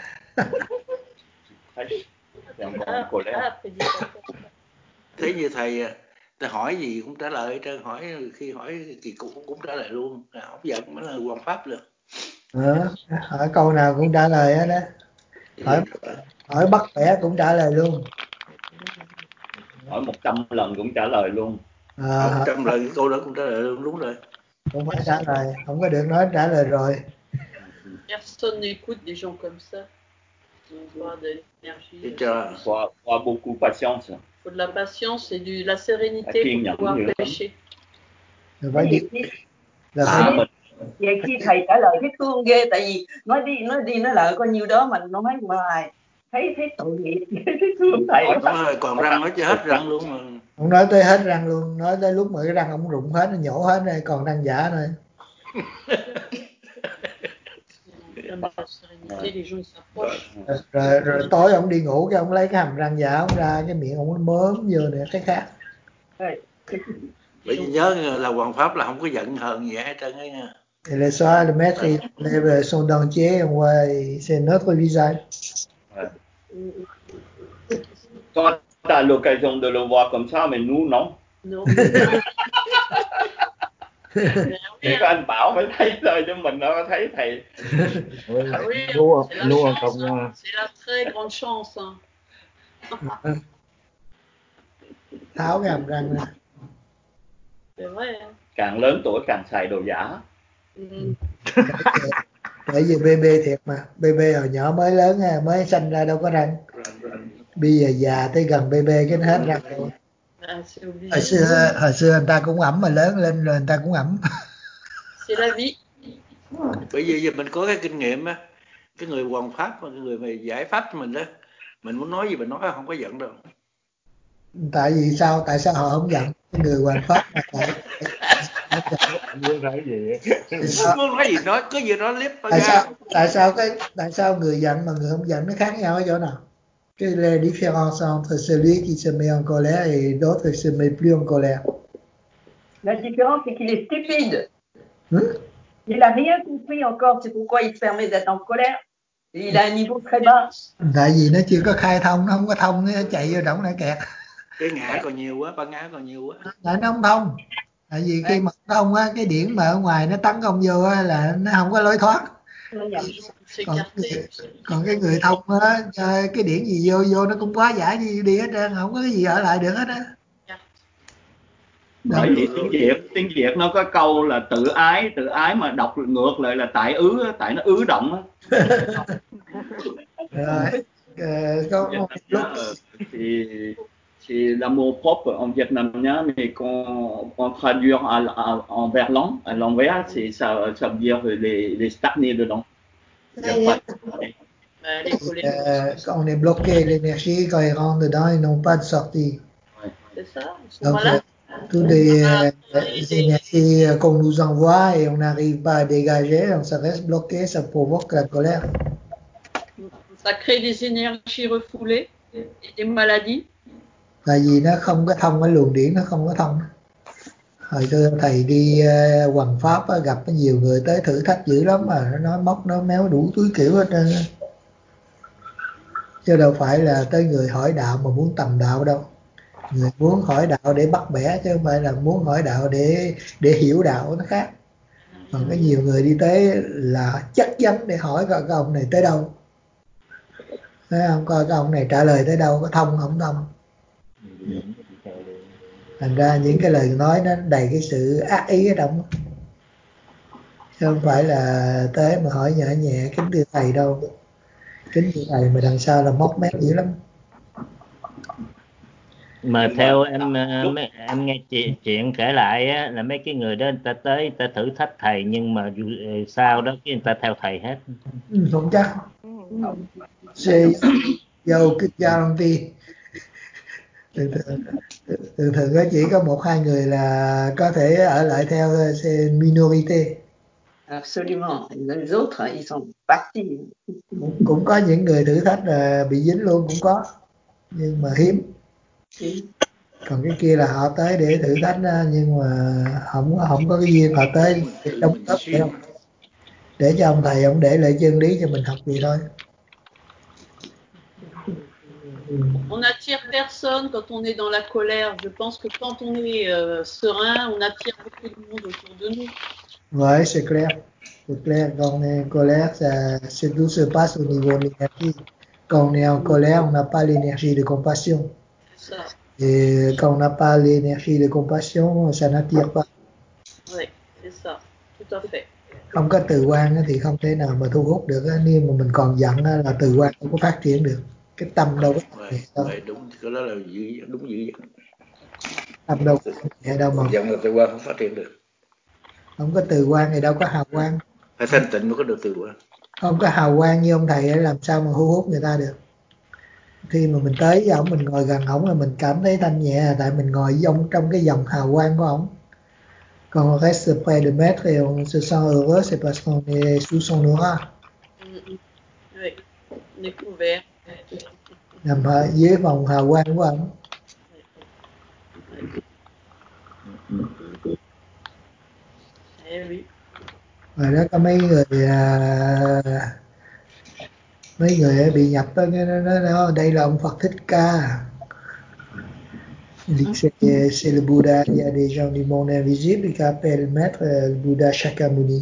Thế như thầy hỏi gì cũng trả lời, khi hỏi kỳ cục cũng trả lời luôn, không giận mới là hoàng pháp được. Hỏi câu nào cũng trả lời hết đó. Hỏi bắt bẻ cũng trả lời luôn. Hỏi 100 lần cũng trả lời luôn. 100 lần câu đó cũng trả lời luôn, đúng rồi. Không phải trả lời, không có được nói trả lời rồi. Personne n'écoute des gens comme ça. Ils ont pas d'énergie. Faut beaucoup patience. Faut de la patience et de la sérénité pour pouvoir pêcher. Vậy khi thầy trả lời thấy thương ghê, tại vì nói đi nói lại có nhiêu đó mà nói hoài, thấy tội nghiệp, thấy thương thầy. Còn răng nói cho hết răng luôn mà. Ông nói tới hết răng luôn, nói tới lúc mà cái răng ông rụng hết, nó nhổ hết này, còn răng giả thôi. Rồi tối ông đi ngủ cái ông lấy cái hàm răng giả ông ra, cái miệng ông nó mớm vô nè, cái khác. Bởi vì nhớ là hoàng pháp là không có giận hờn gì hết trơn ấy nha. Et le soir, le maître il lève son dentier, on voit c'est notre visage. Toi, tu as l'occasion de le voir comme ça, mais nous, non. Chỉ có anh Bảo mới thấy thôi, chứ mình đâu có thấy thầy. C'est la très grande chance. Tháo cái hàm răng ra. C'est vrai. Càng lớn tuổi càng xài đồ giả. Bởi vì bê thiệt mà, bê hồi nhỏ mới lớn mới sinh ra đâu có răng. Bây giờ già tới gần bê cái nó hết răng rồi. Hồi xưa người ta cũng ẩm mà lớn lên rồi người ta cũng ẩm. C'est la vie. Bởi vì giờ mình có cái kinh nghiệm á, cái người hoàng pháp và cái người mà giải pháp cho mình đó, mình muốn nói gì mình nói không có giận đâu. Tại vì sao? Tại sao họ không giận? Cái người hoàng pháp mà muốn nói gì? Muốn nói gì nói, cứ gì nói liếp. Tại sao người giận mà người không giận nó khác nhau ở chỗ nào? Quelle est la différence entre celui qui se met en colère et d'autres qui se met plus en colère? La différence, c'est qu'il est stupide. Il n'a rien compris encore, c'est pourquoi il se permet d'être en colère. Et il a un niveau très bas. Tại vì nó chưa có khai thông, nó không có thông, nó chạy vô động nó kẹt. Cái ngã còn nhiều quá, ban ngã còn nhiều quá. Tại nó không thông. Tại vì khi mà thông á, cái điển mà ở ngoài nó tấn công vô á, là nó không có lối thoát. Còn cái người thông á, cái điển gì vô nó cũng quá giải gì đi hết trơn, không có cái gì ở lại được hết á. Bởi vì tiếng Việt nó có câu là tự ái mà đọc ngược lại là tại nó ứ động á. C'est l'amour propre en vietnamien, mais qu'on traduire en verlan, à l'envers, ça veut dire les stagner dedans. On est bloqué, l'énergie quand ils rentrent dedans, ils n'ont pas de sortie. C'est ça. Donc, toutes les énergies qu'on nous envoie et on n'arrive pas à dégager, on se reste bloqué, ça provoque la colère. Ça crée des énergies refoulées et des maladies. Tại vì nó không có thông, cái luồng điển nó không có thông. Hồi xưa thầy đi hoằng pháp gặp nhiều người tới thử thách dữ lắm mà nó nói móc nó méo đủ túi kiểu hết trơn. Chứ đâu phải là tới người hỏi đạo mà muốn tầm đạo đâu. Người muốn hỏi đạo để bắt bẻ chứ không phải là muốn hỏi đạo để hiểu đạo, nó khác. Còn có nhiều người đi tới là chắc chắn để hỏi coi cái ông này tới đâu. Thấy không, coi cái ông này trả lời tới đâu, có thông không thông. Thành ra những cái lời nói nó đầy cái sự ác ý ở trong, chứ không phải là tới mà hỏi nhỏ nhẹ kính thưa thầy đâu. Kính thưa thầy mà đằng sau là móc mép dữ lắm. Mà theo em nghe chuyện kể lại á, là mấy cái người đó người ta tới người ta thử thách thầy, nhưng mà sau đó cái người ta theo thầy hết. Không chắc. C'est dầu cái guarantee. Thường thường chỉ có 1-2 người là có thể ở lại theo minorité. Absolument. Les autres, ils sont partis. Cũng có những người thử thách là bị dính luôn cũng có, nhưng mà hiếm. Còn cái kia là họ tới để thử thách đó, nhưng mà không có cái duyên họ tới trong lớp để cho ông thầy ông để lại chân lý cho mình học gì thôi. On n'attire personne quand on est dans la colère. Je pense que quand on est serein, on attire beaucoup de monde autour de nous. Ouais, c'est clair. C'est clair. Quand on est en colère, c'est tout se passe au niveau de l'énergie. Quand on est en colère, on n'a pas l'énergie de compassion. C'est ça. Et quand on n'a pas l'énergie de compassion, ça n'attire pas. Oui, c'est ça. Tout à fait. Không có từ quan thì không thể nào mà thu hút được. Nếu mà mình còn giận là từ quan không có phát triển được. Cái tâm đâu có vậy đúng, cái đó là đúng dữ dằn. Tâm đâu có đâu mà giận là từ quan không phát triển được. Không có từ quan thì đâu có hào quang. Phải thanh tịnh mới có được từ quan. Không có hào quang như ông thầy ấy, làm sao mà thu hút người ta được. Khi mà mình tới với ổng, mình ngồi gần ổng là mình cảm thấy thanh nhẹ, tại mình ngồi trong cái dòng hào quang của ổng. Quand on reste près de maître et on se sent heureux, c'est parce qu'on est sous son aura. Oui, on est couvert. Nằm ở dưới vòng hào quang của ổng. Oui. Rồi đó có mấy người bị nhập đó, nó đây là ông Phật Thích Ca. C'est le Bouddha. Il y a des gens du monde invisible qui appellent maître le Bouddha Shakyamuni.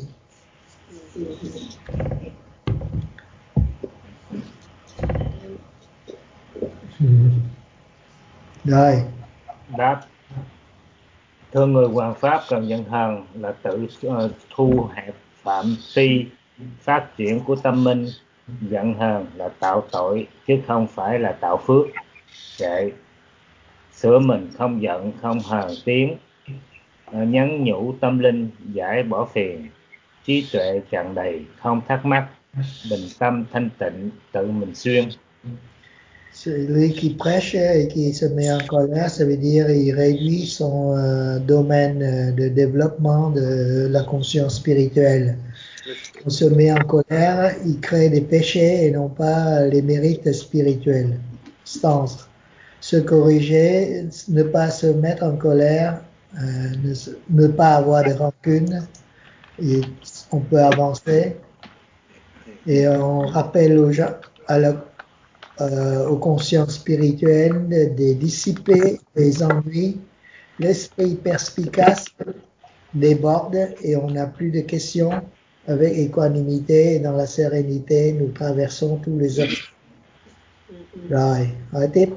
Rồi. Đáp: thưa người hoàng pháp, cần giận hờn là tự thu hẹp phạm vi phát triển của tâm minh. Giận hờn là tạo tội chứ không phải là tạo phước. Kệ sửa mình, không giận không hờn tiếng, nhắn nhủ tâm linh, giải bỏ phiền, trí tuệ tràn đầy, không thắc mắc, bình tâm thanh tịnh, tự mình xuyên. Celui qui prêche et qui se met en colère, ça veut dire il réduit son domaine de développement de la conscience spirituelle. On se met en colère, il crée des péchés et non pas les mérites spirituels. Stance. Se corriger, ne pas se mettre en colère, ne pas avoir de rancune, et on peut avancer. Et on rappelle aux gens, aux consciences spirituelles de dissiper les ennuis. L'esprit perspicace déborde et on n'a plus de questions. Avec équanimité et dans la sérénité, nous traversons tous les obstacles. Rồi, hỏi tiếp.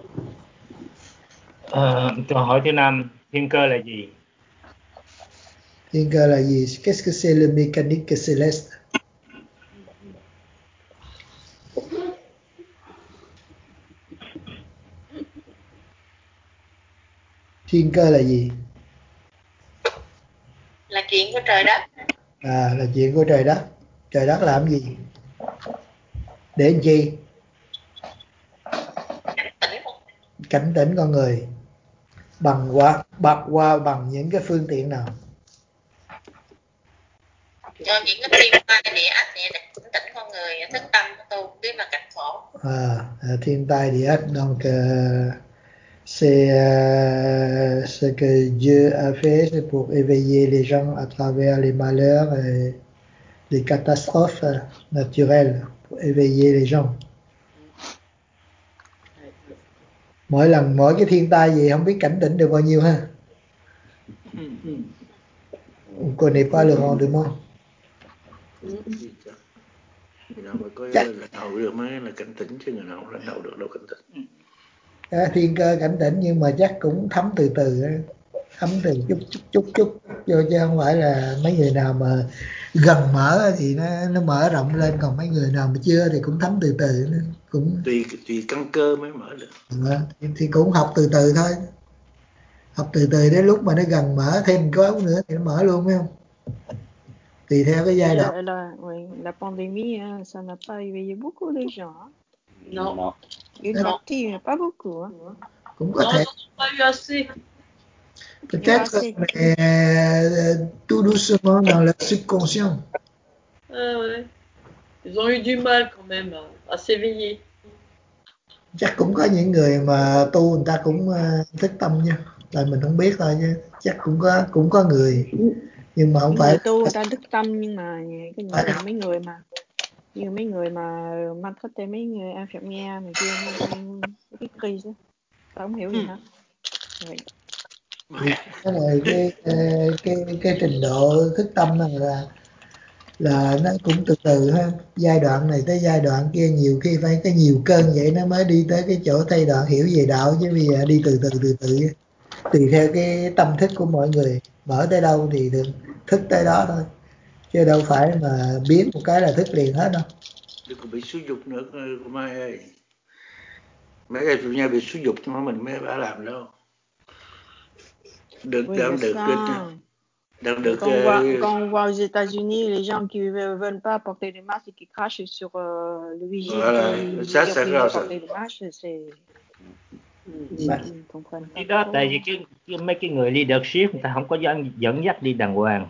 Câu hỏi thứ 5, thiên cơ là gì? Thiên cơ là gì? Qu'est-ce que c'est le mécanique céleste? Thiên cơ là gì? Là chuyện của trời đất. Là chuyện của trời đất. Trời đất làm gì? Để làm chi? Cảnh tỉnh con người. Bằng những cái phương tiện nào? Cho những cái thiên tai địa ách để cảnh tỉnh con người, thức tâm của tôi biết mà cảnh khổ. Thiên tai địa ách. Donc c'est ce que Dieu a fait, c'est pour éveiller les gens à travers les malheurs et les catastrophes naturelles, pour éveiller les gens. Mỗi cái thiên tai gì không biết cảnh tỉnh được bao nhiêu ha. On connaît pas le rendement. Người nào mà có lãnh đạo được mới là cảnh tỉnh, chứ người nào không lãnh đạo được đâu cảnh tỉnh. Thiên cơ cảnh tỉnh nhưng mà chắc cũng thấm từ từ, thấm từ chút vô, chứ không phải là mấy người nào mà gần mở thì nó mở rộng lên, còn mấy người nào mà chưa thì cũng thấm từ từ, cũng tùy căn cơ mới mở được. Thì cũng học từ từ thôi. học từ từ đến lúc mà nó gần mở thêm có ống nữa thì nó mở luôn, phải không? Tùy theo cái giai đoạn. La pandémie, ça n'a pas éveillé beaucoup de gens. Non. Une partie, mais pas beaucoup. Cũng có Non, thể. ils n'en ont pas eu assez. Peut-être, mais tout doucement dans leur subconscient. Ouais. Ils ont eu du mal quand même à s'éveiller. Chắc cũng có những người mà tu người ta cũng thức tâm nha, tại mình không biết thôi chứ chắc cũng có người, nhưng mà không những phải người tu người ta đức tâm, nhưng mà mấy người mà maltraité mấy người infirmière này kia cái crise tao không hiểu gì hết. cái này cái trình độ thức tâm này là nó cũng từ từ ha, giai đoạn này tới giai đoạn kia nhiều khi phải có nhiều cơn vậy nó mới đi tới cái chỗ thay đoạn hiểu về đạo, chứ bây giờ đi từ từ tùy theo cái tâm thức của mọi người mở tới đâu thì được thức tới đó thôi, chứ đâu phải mà biến một cái là thức liền hết đâu. Đừng có bị xúi dục nữa cô Mai ơi, mấy cái chủ nhà bị xúi dục nhưng mà mình mới đã làm đâu được. Quand on va aux États-Unis, les gens qui veulent pas porter des masques et qui crachent sur le vigile qui est obligé de porter des masques, c'est cái đó tại vì mấy cái người leadership người ta không có dẫn dắt đi đàng hoàng,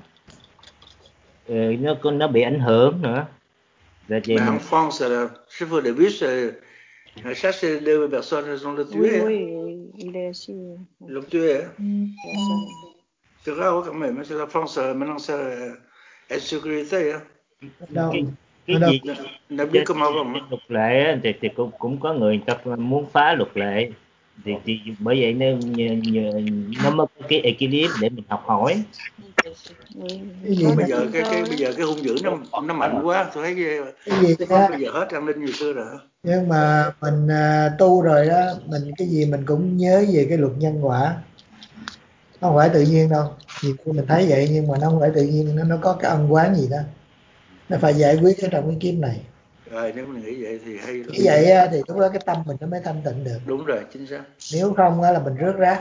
nó bị ảnh hưởng nữa. Mais en France, le chauffeur de bus a chassé 2 personnes, ils ont le tué. Oui, il est aussi. Ils l'ont tué. C'est rare quand même. C'est la France, maintenant, c'est insécurité. Cái gì trên luật lệ thì cũng có người ta muốn phá luật lệ, thì bởi vậy nó mới có cái equilibre để mình học hỏi. Bây giờ cái hung dữ nó mạnh quá, tôi thấy bây giờ hết an ninh như xưa rồi. Nhưng mà mình tu rồi đó, mình cái gì mình cũng nhớ về cái luật nhân quả, nó không phải tự nhiên đâu. Nhiều khi mình thấy vậy nhưng mà nó không phải tự nhiên, nó có cái ân oán gì đó, nó phải giải quyết ở trong cái kiếp này. Rồi nếu mình nghĩ vậy thì hay. Nghĩ vậy thì lúc đó cái tâm mình nó mới thanh tịnh được. Đúng rồi, chính xác. Nếu không là mình rớt rác,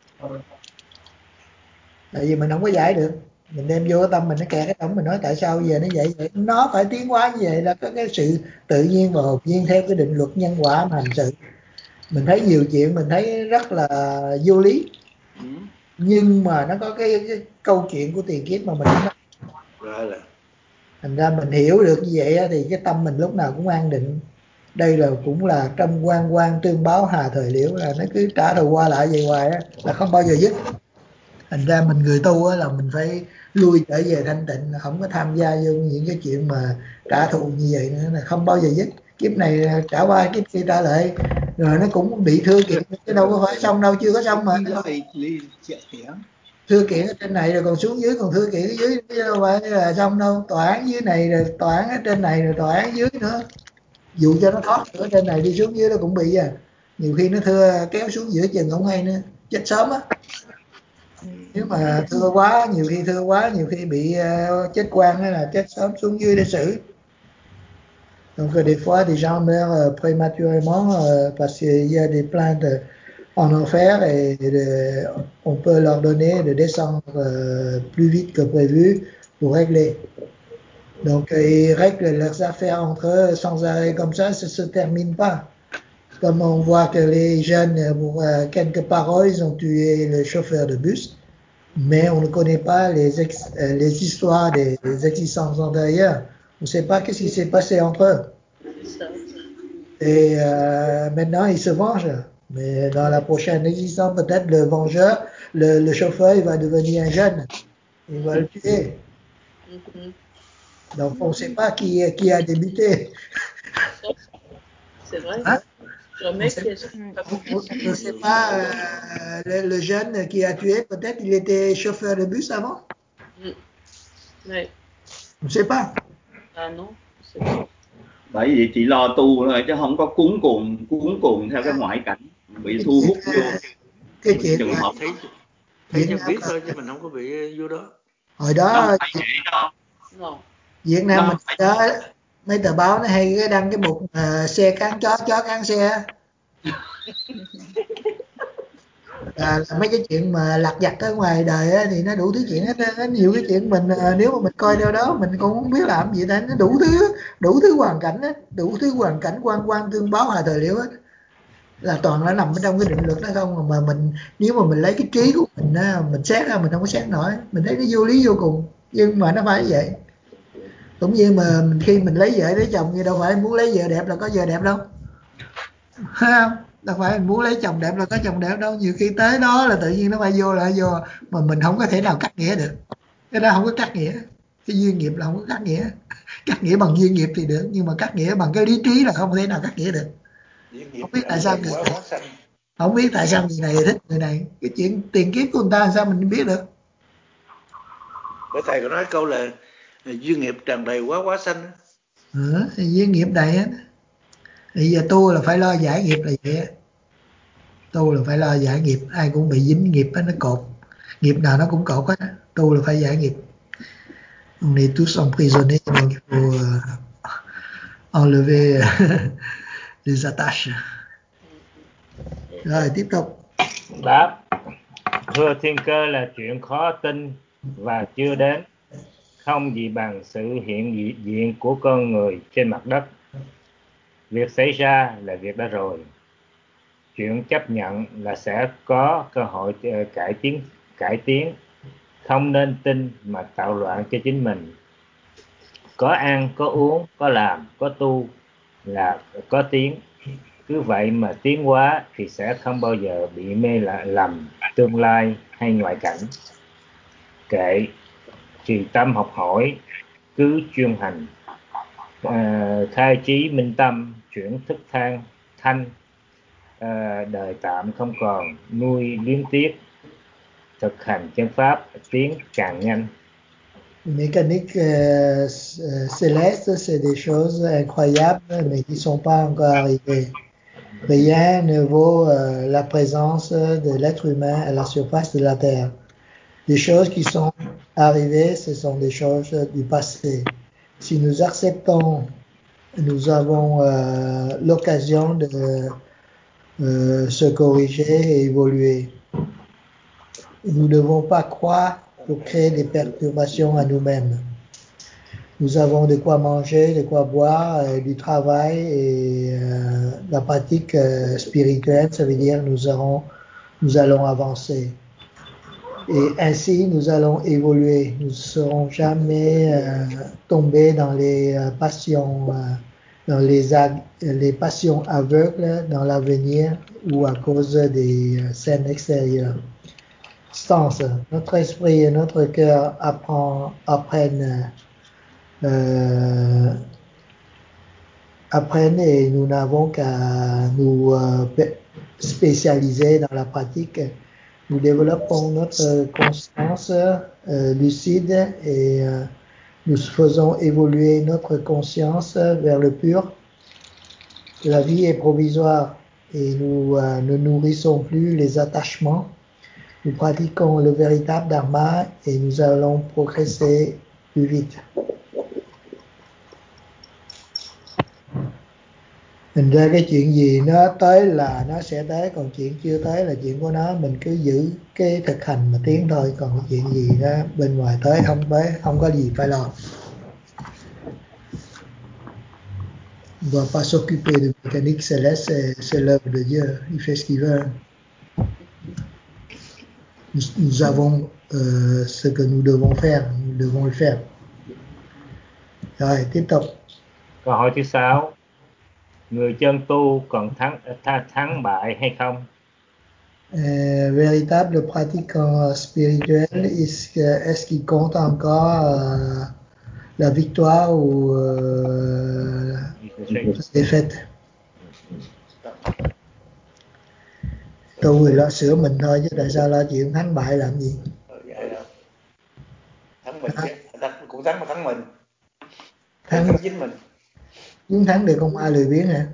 tại vì mình không có giải được, mình đem vô cái tâm mình nó kẹt cái tâm, mình nói tại sao giờ nó vậy, nó phải tiến hóa như vậy, là có cái sự tự nhiên và hồn nhiên theo cái định luật nhân quả mà hành sự. Mình thấy nhiều chuyện mình thấy rất là vô lý, nhưng mà nó có cái câu chuyện của tiền kiếp mà mình không biết. Thành ra mình hiểu được như vậy thì cái tâm mình lúc nào cũng an định. Đây là cũng là trong quan tương báo hà thời liễu, là nó cứ trả thù qua lại vậy hoài á, là không bao giờ dứt. Thành ra mình người tu á là mình phải lui trở về thanh tịnh, không có tham gia vô những cái chuyện mà trả thù như vậy nữa, là không bao giờ dứt. Kiếp này trả qua kiếp kia trả lại, rồi nó cũng bị thưa kiện, chứ đâu có phải xong đâu, chưa có xong mà. Thưa kiện ở trên này rồi còn xuống dưới, còn thưa kiện ở dưới, chứ đâu phải là xong đâu. Tòa án dưới này rồi tòa án ở trên này rồi tòa án dưới nữa, dù cho nó thoát ở trên này đi xuống dưới nó cũng bị nhiều khi nó thưa kéo xuống giữa chừng không hay nữa, chết sớm á. Nếu mà thưa quá, nhiều khi bị chết quan hay là chết sớm xuống dưới để xử. Donc des fois des gens meurent prématurément parce qu'il y a des plaintes en enfer et on peut leur donner de descendre plus vite que prévu pour régler. Donc ils règlent leurs affaires entre eux sans arrêt, comme ça se termine pas. Comme on voit que les jeunes, pour quelques paroles, ils ont tué le chauffeur de bus, mais on ne connaît pas les histoires des existences antérieures. On ne sait pas qu'est-ce qui s'est passé entre eux. Et maintenant, ils se vengent. Mais dans la prochaine existence, peut-être le vengeur, le chauffeur, il va devenir un jeune. Il va le tuer. Donc, on ne sait pas qui a débuté. C'est vrai. Hein? Jamais On ne sait pas le jeune qui a tué, peut-être il était chauffeur de bus avant. Ouais. On ne sait pas. Ah non, c'est pas. Bởi vì chỉ lo tu thôi chứ không có cuốn cuồng theo cái ngoại cảnh, bị thu hút vô cái chuyện trường hợp thấy nhận biết thôi chứ mình không có bị vô đó. Hồi đó Việt Nam mình đó, mấy tờ báo nó hay cái đăng cái mục xe cán chó cán xe. là mấy cái chuyện mà lặt vặt ở ngoài đời á, thì nó đủ thứ chuyện hết. Nó nhiều cái chuyện mình nếu mà mình coi đâu đó mình cũng không biết làm gì, ta nó đủ thứ hoàn cảnh á, đủ thứ hoàn cảnh quan quan tương báo hòa thời liệu hết, là toàn nó nằm ở trong cái định luật đó không. Mà mình nếu mà mình lấy cái trí của mình á, mình xét ra mình không có xét nổi, mình thấy nó vô lý vô cùng, nhưng mà nó phải vậy. Cũng như mà khi mình lấy vợ lấy chồng thì đâu phải muốn lấy vợ đẹp là có vợ đẹp đâu, phải không? Đâu phải mình muốn lấy chồng đẹp là có chồng đẹp đâu, nhiều khi tới đó là tự nhiên nó phải vô là vô, mà mình không có thể nào cắt nghĩa được. Cái đó không có cắt nghĩa, cái duyên nghiệp là không có cắt nghĩa. Cắt nghĩa bằng duyên nghiệp thì được, nhưng mà cắt nghĩa bằng cái lý trí là không thể nào cắt nghĩa được. Không biết tại sao người này, không biết tại sao người này thích người này, cái chuyện tiền kiếp của người ta làm sao mình biết được. Bởi thầy có nói câu là duyên nghiệp tràn đầy quá xanh. Thì duyên nghiệp đầy á. Bây giờ tu là phải lo giải nghiệp là vậy á. Tu là phải lo giải nghiệp, ai cũng bị dính nghiệp á, nó cột. Nghiệp nào nó cũng cột hết á. Tu là phải giải nghiệp. On est tous emprisonnés, donc il faut enlever les attaches. Rồi tiếp tục. Đáp: thưa thiên cơ là chuyện khó tin và chưa đến, không gì bằng sự hiện diện của con người trên mặt đất. Việc xảy ra là việc đã rồi. Chuyện chấp nhận là sẽ có cơ hội cải tiến. Không nên tin mà tạo loạn cho chính mình. Có ăn, có uống, có làm, có tu là có tiến. Cứ vậy mà tiến hóa thì sẽ không bao giờ bị mê lầm tương lai hay ngoại cảnh. Kệ, trì tâm học hỏi, cứ chuyên hành, khai trí minh tâm, chuyển thức thanh, đời tạm không còn nuôi luyến tiếc, thực hành chân pháp tiến càng nhanh. Mécanique céleste, c'est des choses incroyables mais qui sont pas encore arrivées. Rien ne vaut la présence de l'être humain à la surface de la Terre. Les choses qui sont arrivées, ce sont des choses du passé. Si nous acceptons, nous avons l'occasion de se corriger et évoluer. Nous ne devons pas croire pour créer des perturbations à nous-mêmes. Nous avons de quoi manger, de quoi boire, du travail et la pratique spirituelle, ça veut dire nous allons avancer. Et ainsi, nous allons évoluer. Nous ne serons jamais tombés dans les passions, dans les passions aveugles dans l'avenir ou à cause des scènes extérieures. Stance, notre esprit et notre cœur apprennent et nous n'avons qu'à nous spécialiser dans la pratique. Nous développons notre conscience lucide et nous faisons évoluer notre conscience vers le pur. La vie est provisoire et nous ne nourrissons plus les attachements. Nous pratiquons le véritable dharma et nous allons progresser plus vite. Thành ra cái chuyện gì nó tới là nó sẽ tới, còn chuyện chưa tới là chuyện của nó, mình cứ giữ cái thực hành mà tiến thôi, còn cái chuyện gì đó bên ngoài tới không có gì phải lo. On ne va pas s'occuper de mécanique céleste, c'est l'œuvre de Dieu, il fait ce qu'il veut. Nous avons ce que nous devons faire, nous devons le faire. Rồi, tiếp tục. Câu hỏi thứ 6. Người chân tu còn thắng bại hay không? Véritable pratiquant spirituel, est-ce qu'il compte encore la victoire ou la défaite? Tu thì lo sửa mình thôi chứ tại sao lo chuyện thắng bại làm gì? Thắng mình chứ, cũng thắng mà thắng mình. Thắng chính mình. Chiến thắng được không ai lười biếng hả?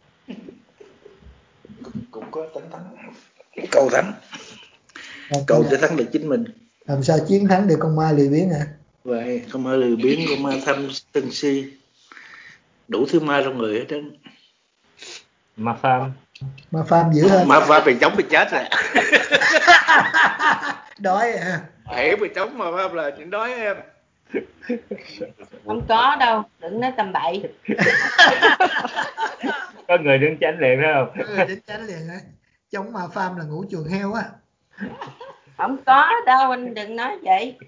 Cũng có tính thắng. Cầu thắng. Cầu sẽ thắng được chính mình. Làm sao chiến thắng được con ma lười biếng hả? Vậy, con ma lười biếng, con ma tham sân si, đủ thứ ma trong người hết trơn. Ma phàm dữ hơn. Ma phàm bị chống bị chết rồi. Đói à? Hiểu bị trống mà phải không, là chuyện đói em. Không có đâu, đừng nói tầm bậy. Có người đứng tránh liền phải không? Có người đứng tránh liền á. Chống mà farm là ngủ chuồng heo á. Không có đâu, anh đừng nói vậy.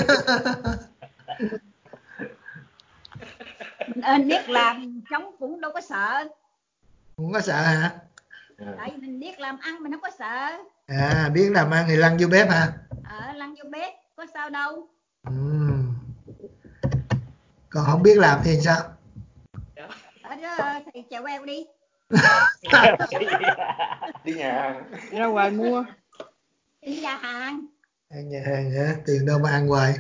Mình biết làm chống cũng đâu có sợ. Không có sợ hả? Tại vì mình biết làm ăn mình không có sợ. À, biết làm ăn thì lăn vô bếp hả? Lăn vô bếp có sao đâu. Còn không biết làm thì sao? Ở đó thì chèo queo đi. Đi nhà hàng. Ra ngoài mua. Đi nhà hàng. Ăn nhà hàng hả? Tiền đâu mà ăn hoài.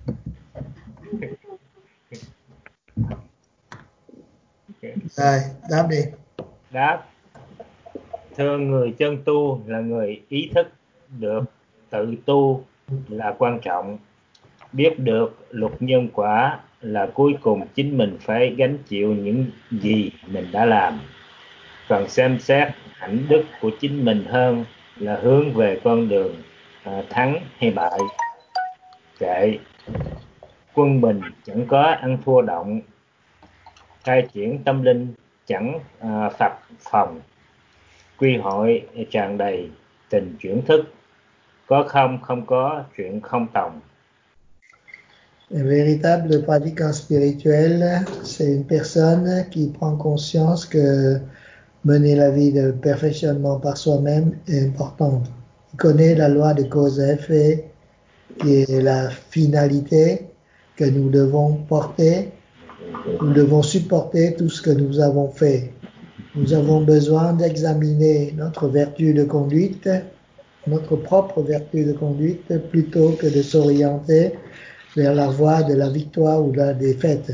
Rồi, đáp đi. Đáp. Thưa người chân tu là người ý thức được tự tu là quan trọng. Biết được luật nhân quả là cuối cùng chính mình phải gánh chịu những gì mình đã làm. Cần xem xét hạnh đức của chính mình hơn là hướng về con đường thắng hay bại. Kệ, quân bình chẳng có ăn thua động, khai triển tâm linh chẳng phập phòng, quy hội tràn đầy tình chuyển thức, có không có chuyện không tòng. Un véritable pratiquant spirituel, c'est une personne qui prend conscience que mener la vie de perfectionnement par soi-même est importante. Il connaît la loi de cause et effet, qui est la finalité que nous devons porter. Nous devons supporter tout ce que nous avons fait. Nous avons besoin d'examiner notre vertu de conduite, notre propre vertu de conduite, plutôt que de s'orienter vers la voie de la victoire ou de la défaite.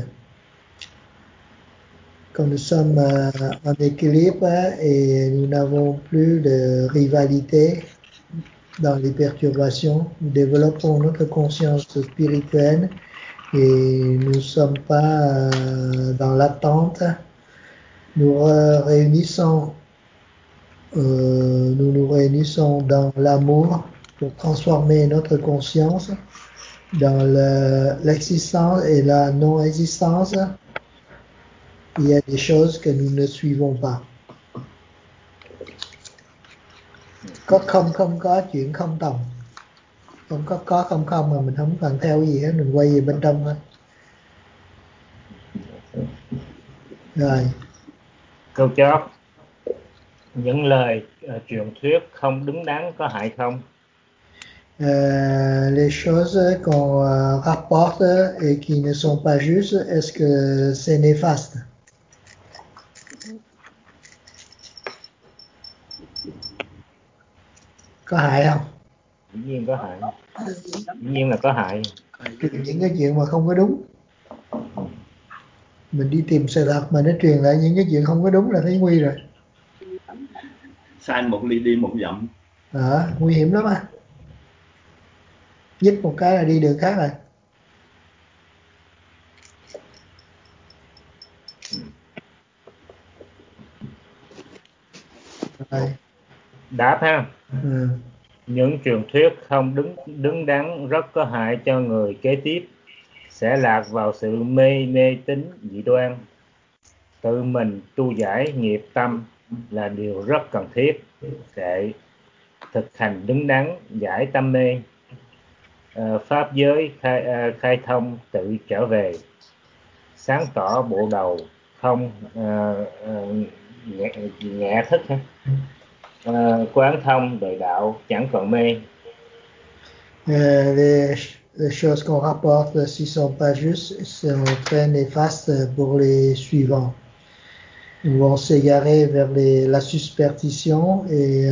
Quand nous sommes en équilibre et nous n'avons plus de rivalité dans les perturbations, nous développons notre conscience spirituelle et nous ne sommes pas dans l'attente. Nous nous réunissons dans l'amour pour transformer notre conscience dans l'existence et la non-existence. Il y a des choses que nous ne suivons pas. Có không có chuyện không tòng. Không có không mà mình không cần theo gì hết, mình quay về bên trong thôi. Rồi. Câu chót. Những lời truyền thuyết không đứng đắn có hại không? Les choses qu'on rapporte et qui ne sont pas justes, est-ce que c'est néfaste? Có hại không? Dĩ nhiên có hại. Dĩ nhiên là có hại. Những cái chuyện mà không có đúng. Mình đi tìm sự thật mà nó truyền lại những cái chuyện không có đúng là thấy nguy rồi. Sai một ly đi một dặm. Nguy hiểm lắm à. Nhích một cái là đi đường khác rồi. Đáp ha. Những truyền thuyết không đứng đắn rất có hại cho người kế tiếp, sẽ lạc vào sự mê tín dị đoan. Tự mình tu giải nghiệp tâm là điều rất cần thiết để thực hành đứng đắn giải tâm mê. Pháp giới khai thông tự trở về, sáng tỏ bộ đầu không nhẹ thức ha. Quán thông đời đạo chẳng còn mê. Les choses qu'on rapporte, s'ils sont pas justes, sont très néfastes pour les suivants. Ils vont s'égarer vers la superstition et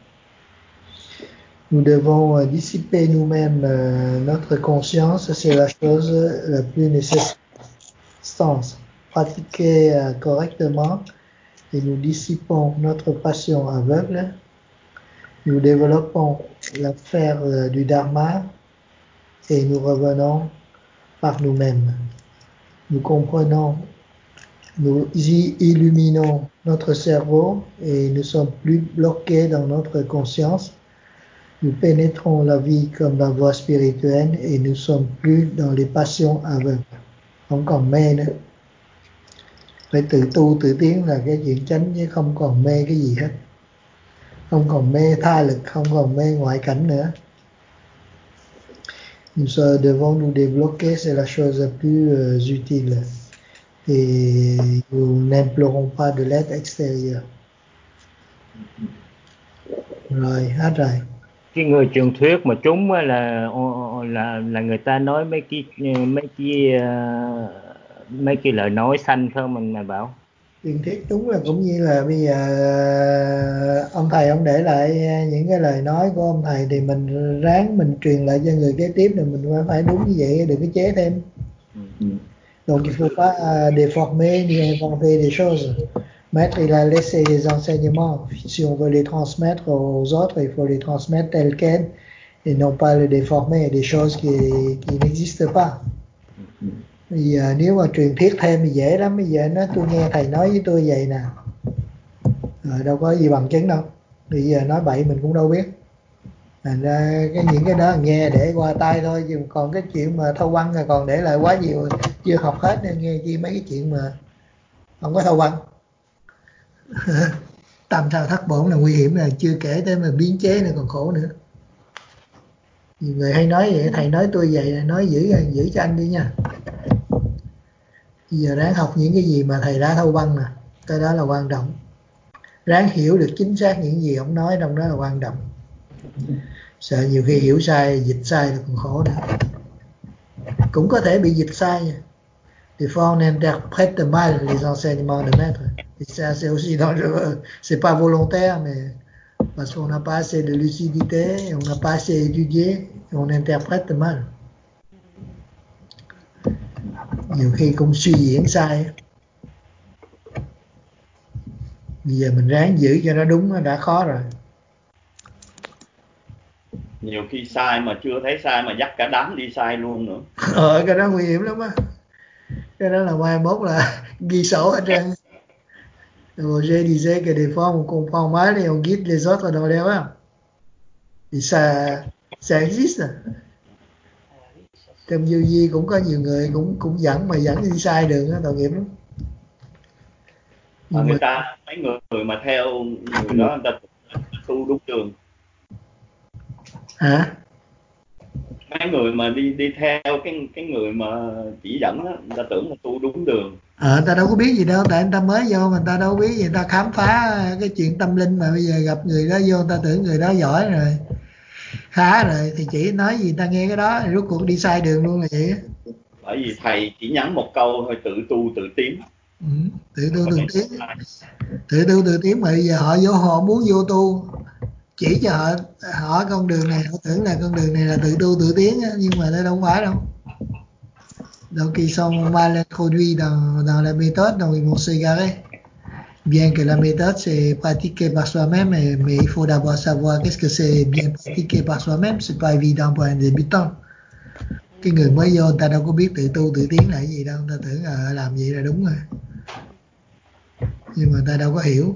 nous devons dissiper nous-mêmes notre conscience. C'est la chose la plus nécessaire. Pratiquer correctement et nous dissipons notre passion aveugle. Nous développons la sphère du Dharma et nous revenons par nous-mêmes. Nous comprenons, nous illuminons notre cerveau et nous sommes plus bloqués dans notre conscience. Nous pénétrons la vie comme la voie spirituelle et nous sommes plus dans les passions aveugles. Không còn mê nữa. Phải tự tu tự tiến là cái chuyện chánh, chứ không còn mê cái gì hết. Không còn mê tha lực, không còn mê ngoại cảnh nữa. Nous devons nous débloquer, c'est la chose la plus utile. Et nous n'implorons pas de l'aide extérieure. Rồi, hết rồi. Cái người truyền thuyết mà trúng là người ta nói mấy cái lời nói sanh không mà bảo. Truyền thuyết trúng là cũng như là bây giờ ông thầy ông để lại những cái lời nói của ông thầy thì mình ráng mình truyền lại cho người kế tiếp, thì mình phải đúng như vậy, đừng có chế thêm. Donc il faut pas déformer ni inventer des choses. Maître il a laissé des enseignements. Si on veut les transmettre aux autres, il faut les transmettre tels quels et non pas les déformer, des choses qui n'existent pas. Bây giờ nếu mà truyền thuyết thêm thì dễ lắm. Bây giờ tôi nghe thầy nói với tôi vậy nè, đâu có gì bằng chứng đâu. Bây giờ nói bậy mình cũng đâu biết. Thành ra những cái đó nghe để qua tai thôi, chứ còn cái chuyện mà thâu văn là còn để lại quá nhiều, chưa học hết nên nghe chi mấy cái chuyện mà không có thâu văn. Tam sao thất bổn là nguy hiểm, là chưa kể tới mà biến chế này còn khổ nữa. Nhiều người hay nói vậy, thầy nói tôi vậy, nói giữ cho anh đi nha. Bây giờ ráng học những cái gì mà thầy đã thâu văn nè, cái đó là quan trọng. Ráng hiểu được chính xác những gì ông nói trong đó là quan trọng. Sợ nhiều khi hiểu sai, dịch sai là còn khổ nữa. Cũng có thể bị dịch sai nha. Des fois on interprète mal les enseignements de maître. Et ça c'est aussi dangereux. C'est pas volontaire, mais parce qu'on n'a pas assez de lucidité, on n'a pas assez étudié, et on interprète mal. Nhiều khi cũng suy diễn sai. Bây giờ mình ráng giữ cho nó đúng, nó đã khó rồi. Nhiều khi sai mà chưa thấy sai mà dắt cả đám đi sai luôn nữa. Cái đó nguy hiểm lắm á. Cái đó là mai mốt là ghi sổ ở trên. Roger disait que des fois on comprend mal et on guide les autres dans l'erreur. Et ça existe. Trong vô vi cũng có nhiều người cũng dẫn đi sai đường đó, tội nghiệp lắm. Mà mấy người mà theo người đó, người ta tu đúng đường. Hả? Mấy người mà đi theo cái người mà chỉ dẫn đó, người ta tưởng là tu đúng đường. Ta đâu có biết gì đâu, tại người ta mới vô mà người ta đâu có biết gì, người ta khám phá cái chuyện tâm linh mà bây giờ gặp người đó vô, người ta tưởng người đó giỏi rồi, khá rồi thì chỉ nói gì ta nghe cái đó, rốt cuộc đi sai đường luôn là vậy á. Bởi vì thầy chỉ nhắn một câu thôi, tự tu tự tiến. Tự tu tự tiến mà bây giờ họ muốn vô tu, chỉ cho họ con đường này, họ tưởng là con đường này là tự tu tự tiến, nhưng mà đây đâu phải đâu. Donc ils sont mal introduits dans la méthode, donc ils vont s'égarer. Bien que la méthode c'est pratiqué par soi-même, mais il faut d'abord savoir qu'est-ce que c'est bien pratiqué par soi-même, c'est pas évident pour un débutant. Cái người mới vô người ta đâu có biết tự tu tự tiến là cái gì đâu, người ta tưởng là làm vậy là đúng rồi, nhưng mà người ta đâu có hiểu.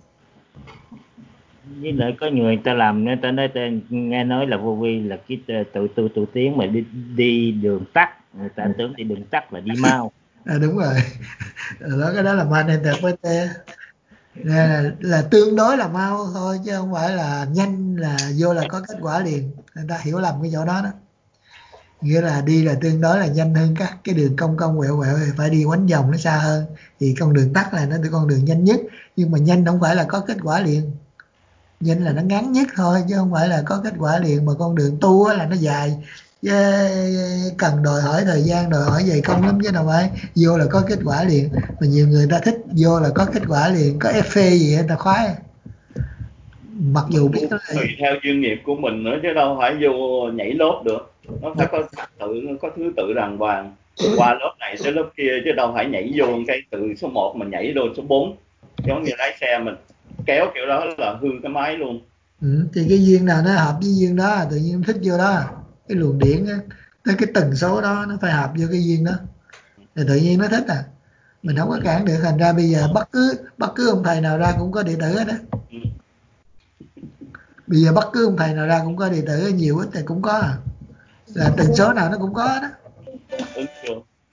Với lại có người ta làm, người ta nói nghe nói là vô vi là cái tự tu tự tiến mà đi đường tắt, người ta tưởng đi đường tắt là đi mau. Đúng rồi. Cái đó là mal interprété, là tương đối là mau thôi, chứ không phải là nhanh là vô là có kết quả liền. Người ta hiểu lầm cái chỗ đó đó. Nghĩa là đi là tương đối là nhanh hơn các cái đường cong quẹo thì phải đi quánh vòng nó xa hơn, thì con đường tắt là nó con đường nhanh nhất, nhưng mà nhanh không phải là có kết quả liền. Nhanh là nó ngắn nhất thôi, chứ không phải là có kết quả liền. Mà con đường tu là nó dài, cần đòi hỏi thời gian, đòi hỏi dày công lắm, chứ đâu phải vô là có kết quả liền. Mà nhiều người ta thích vô là có kết quả liền, có effet gì người ta khoái, mặc dù biết nó tùy theo chuyên nghiệp của mình nữa, chứ đâu phải vô nhảy lớp được. Nó phải có thứ tự đàng hoàng, qua lớp này tới lớp kia, chứ đâu phải nhảy vô cái từ số 1 mình nhảy lên số 4, giống như lái xe mình kéo kiểu đó là hư cái máy luôn. Thì cái duyên nào nó hợp với duyên đó, tự nhiên thích vô đó, cái luồng điển á, tới cái tần số đó nó phải hợp vô cái duyên đó, thì tự nhiên nó thích à. Mình không có cản được. Thành ra bây giờ bất cứ ông thầy nào ra cũng có đệ tử hết á. Bây giờ bất cứ ông thầy nào ra cũng có đệ tử, nhiều ít thì cũng có à. Là tần số nào nó cũng có đó. Đúng chưa?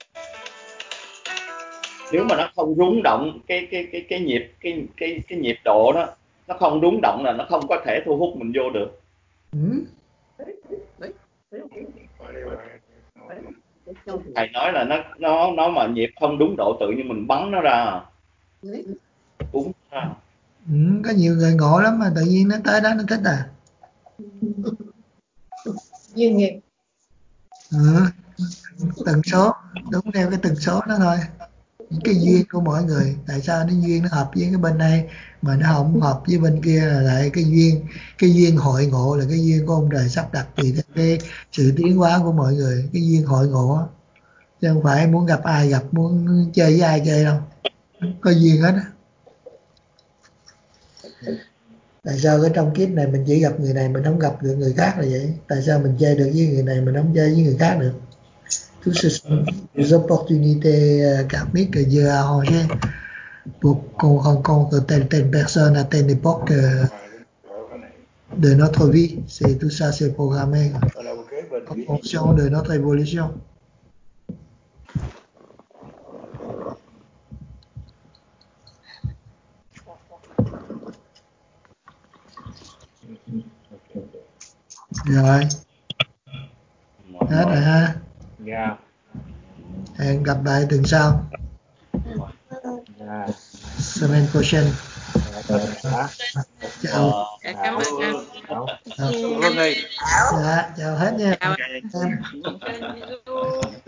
Nếu mà nó không rung động cái nhịp cái nhịp độ đó, nó không rung động là nó không có thể thu hút mình vô được. Thầy nói là nó mà nhịp không đúng độ tự nhiên mình bắn nó ra. Đúng ha. Có nhiều người ngộ lắm mà tự nhiên nó tới đó nó thích à. Duyên nghiệp. Tần số, đúng theo cái tần số đó thôi. Những cái duyên của mỗi người, tại sao nó duyên nó hợp với cái bên này mà nó không hợp với bên kia, là lại cái duyên hội ngộ là cái duyên của ông trời sắp đặt tùy theo cái sự tiến hóa của mọi người, cái duyên hội ngộ á, chứ không phải muốn gặp ai gặp, muốn chơi với ai chơi đâu, có duyên hết á. Tại sao cái trong kiếp này mình chỉ gặp người này mình không gặp được người khác là vậy? Tại sao mình chơi được với người này mình không chơi với người khác được? Tout ce sont des opportunités karmiques que Dieu a arrangées pour qu'on rencontre telle personne à telle époque de notre vie. C'est tout ça, c'est programmé en fonction de notre évolution. Rồi, hết rồi ha. Dạ. Hẹn gặp lại tuần sau. Dạ. Semaine prochaine. Chào. Cảm ơn Dạ, chào hết nha. Chào. Em. Bisous.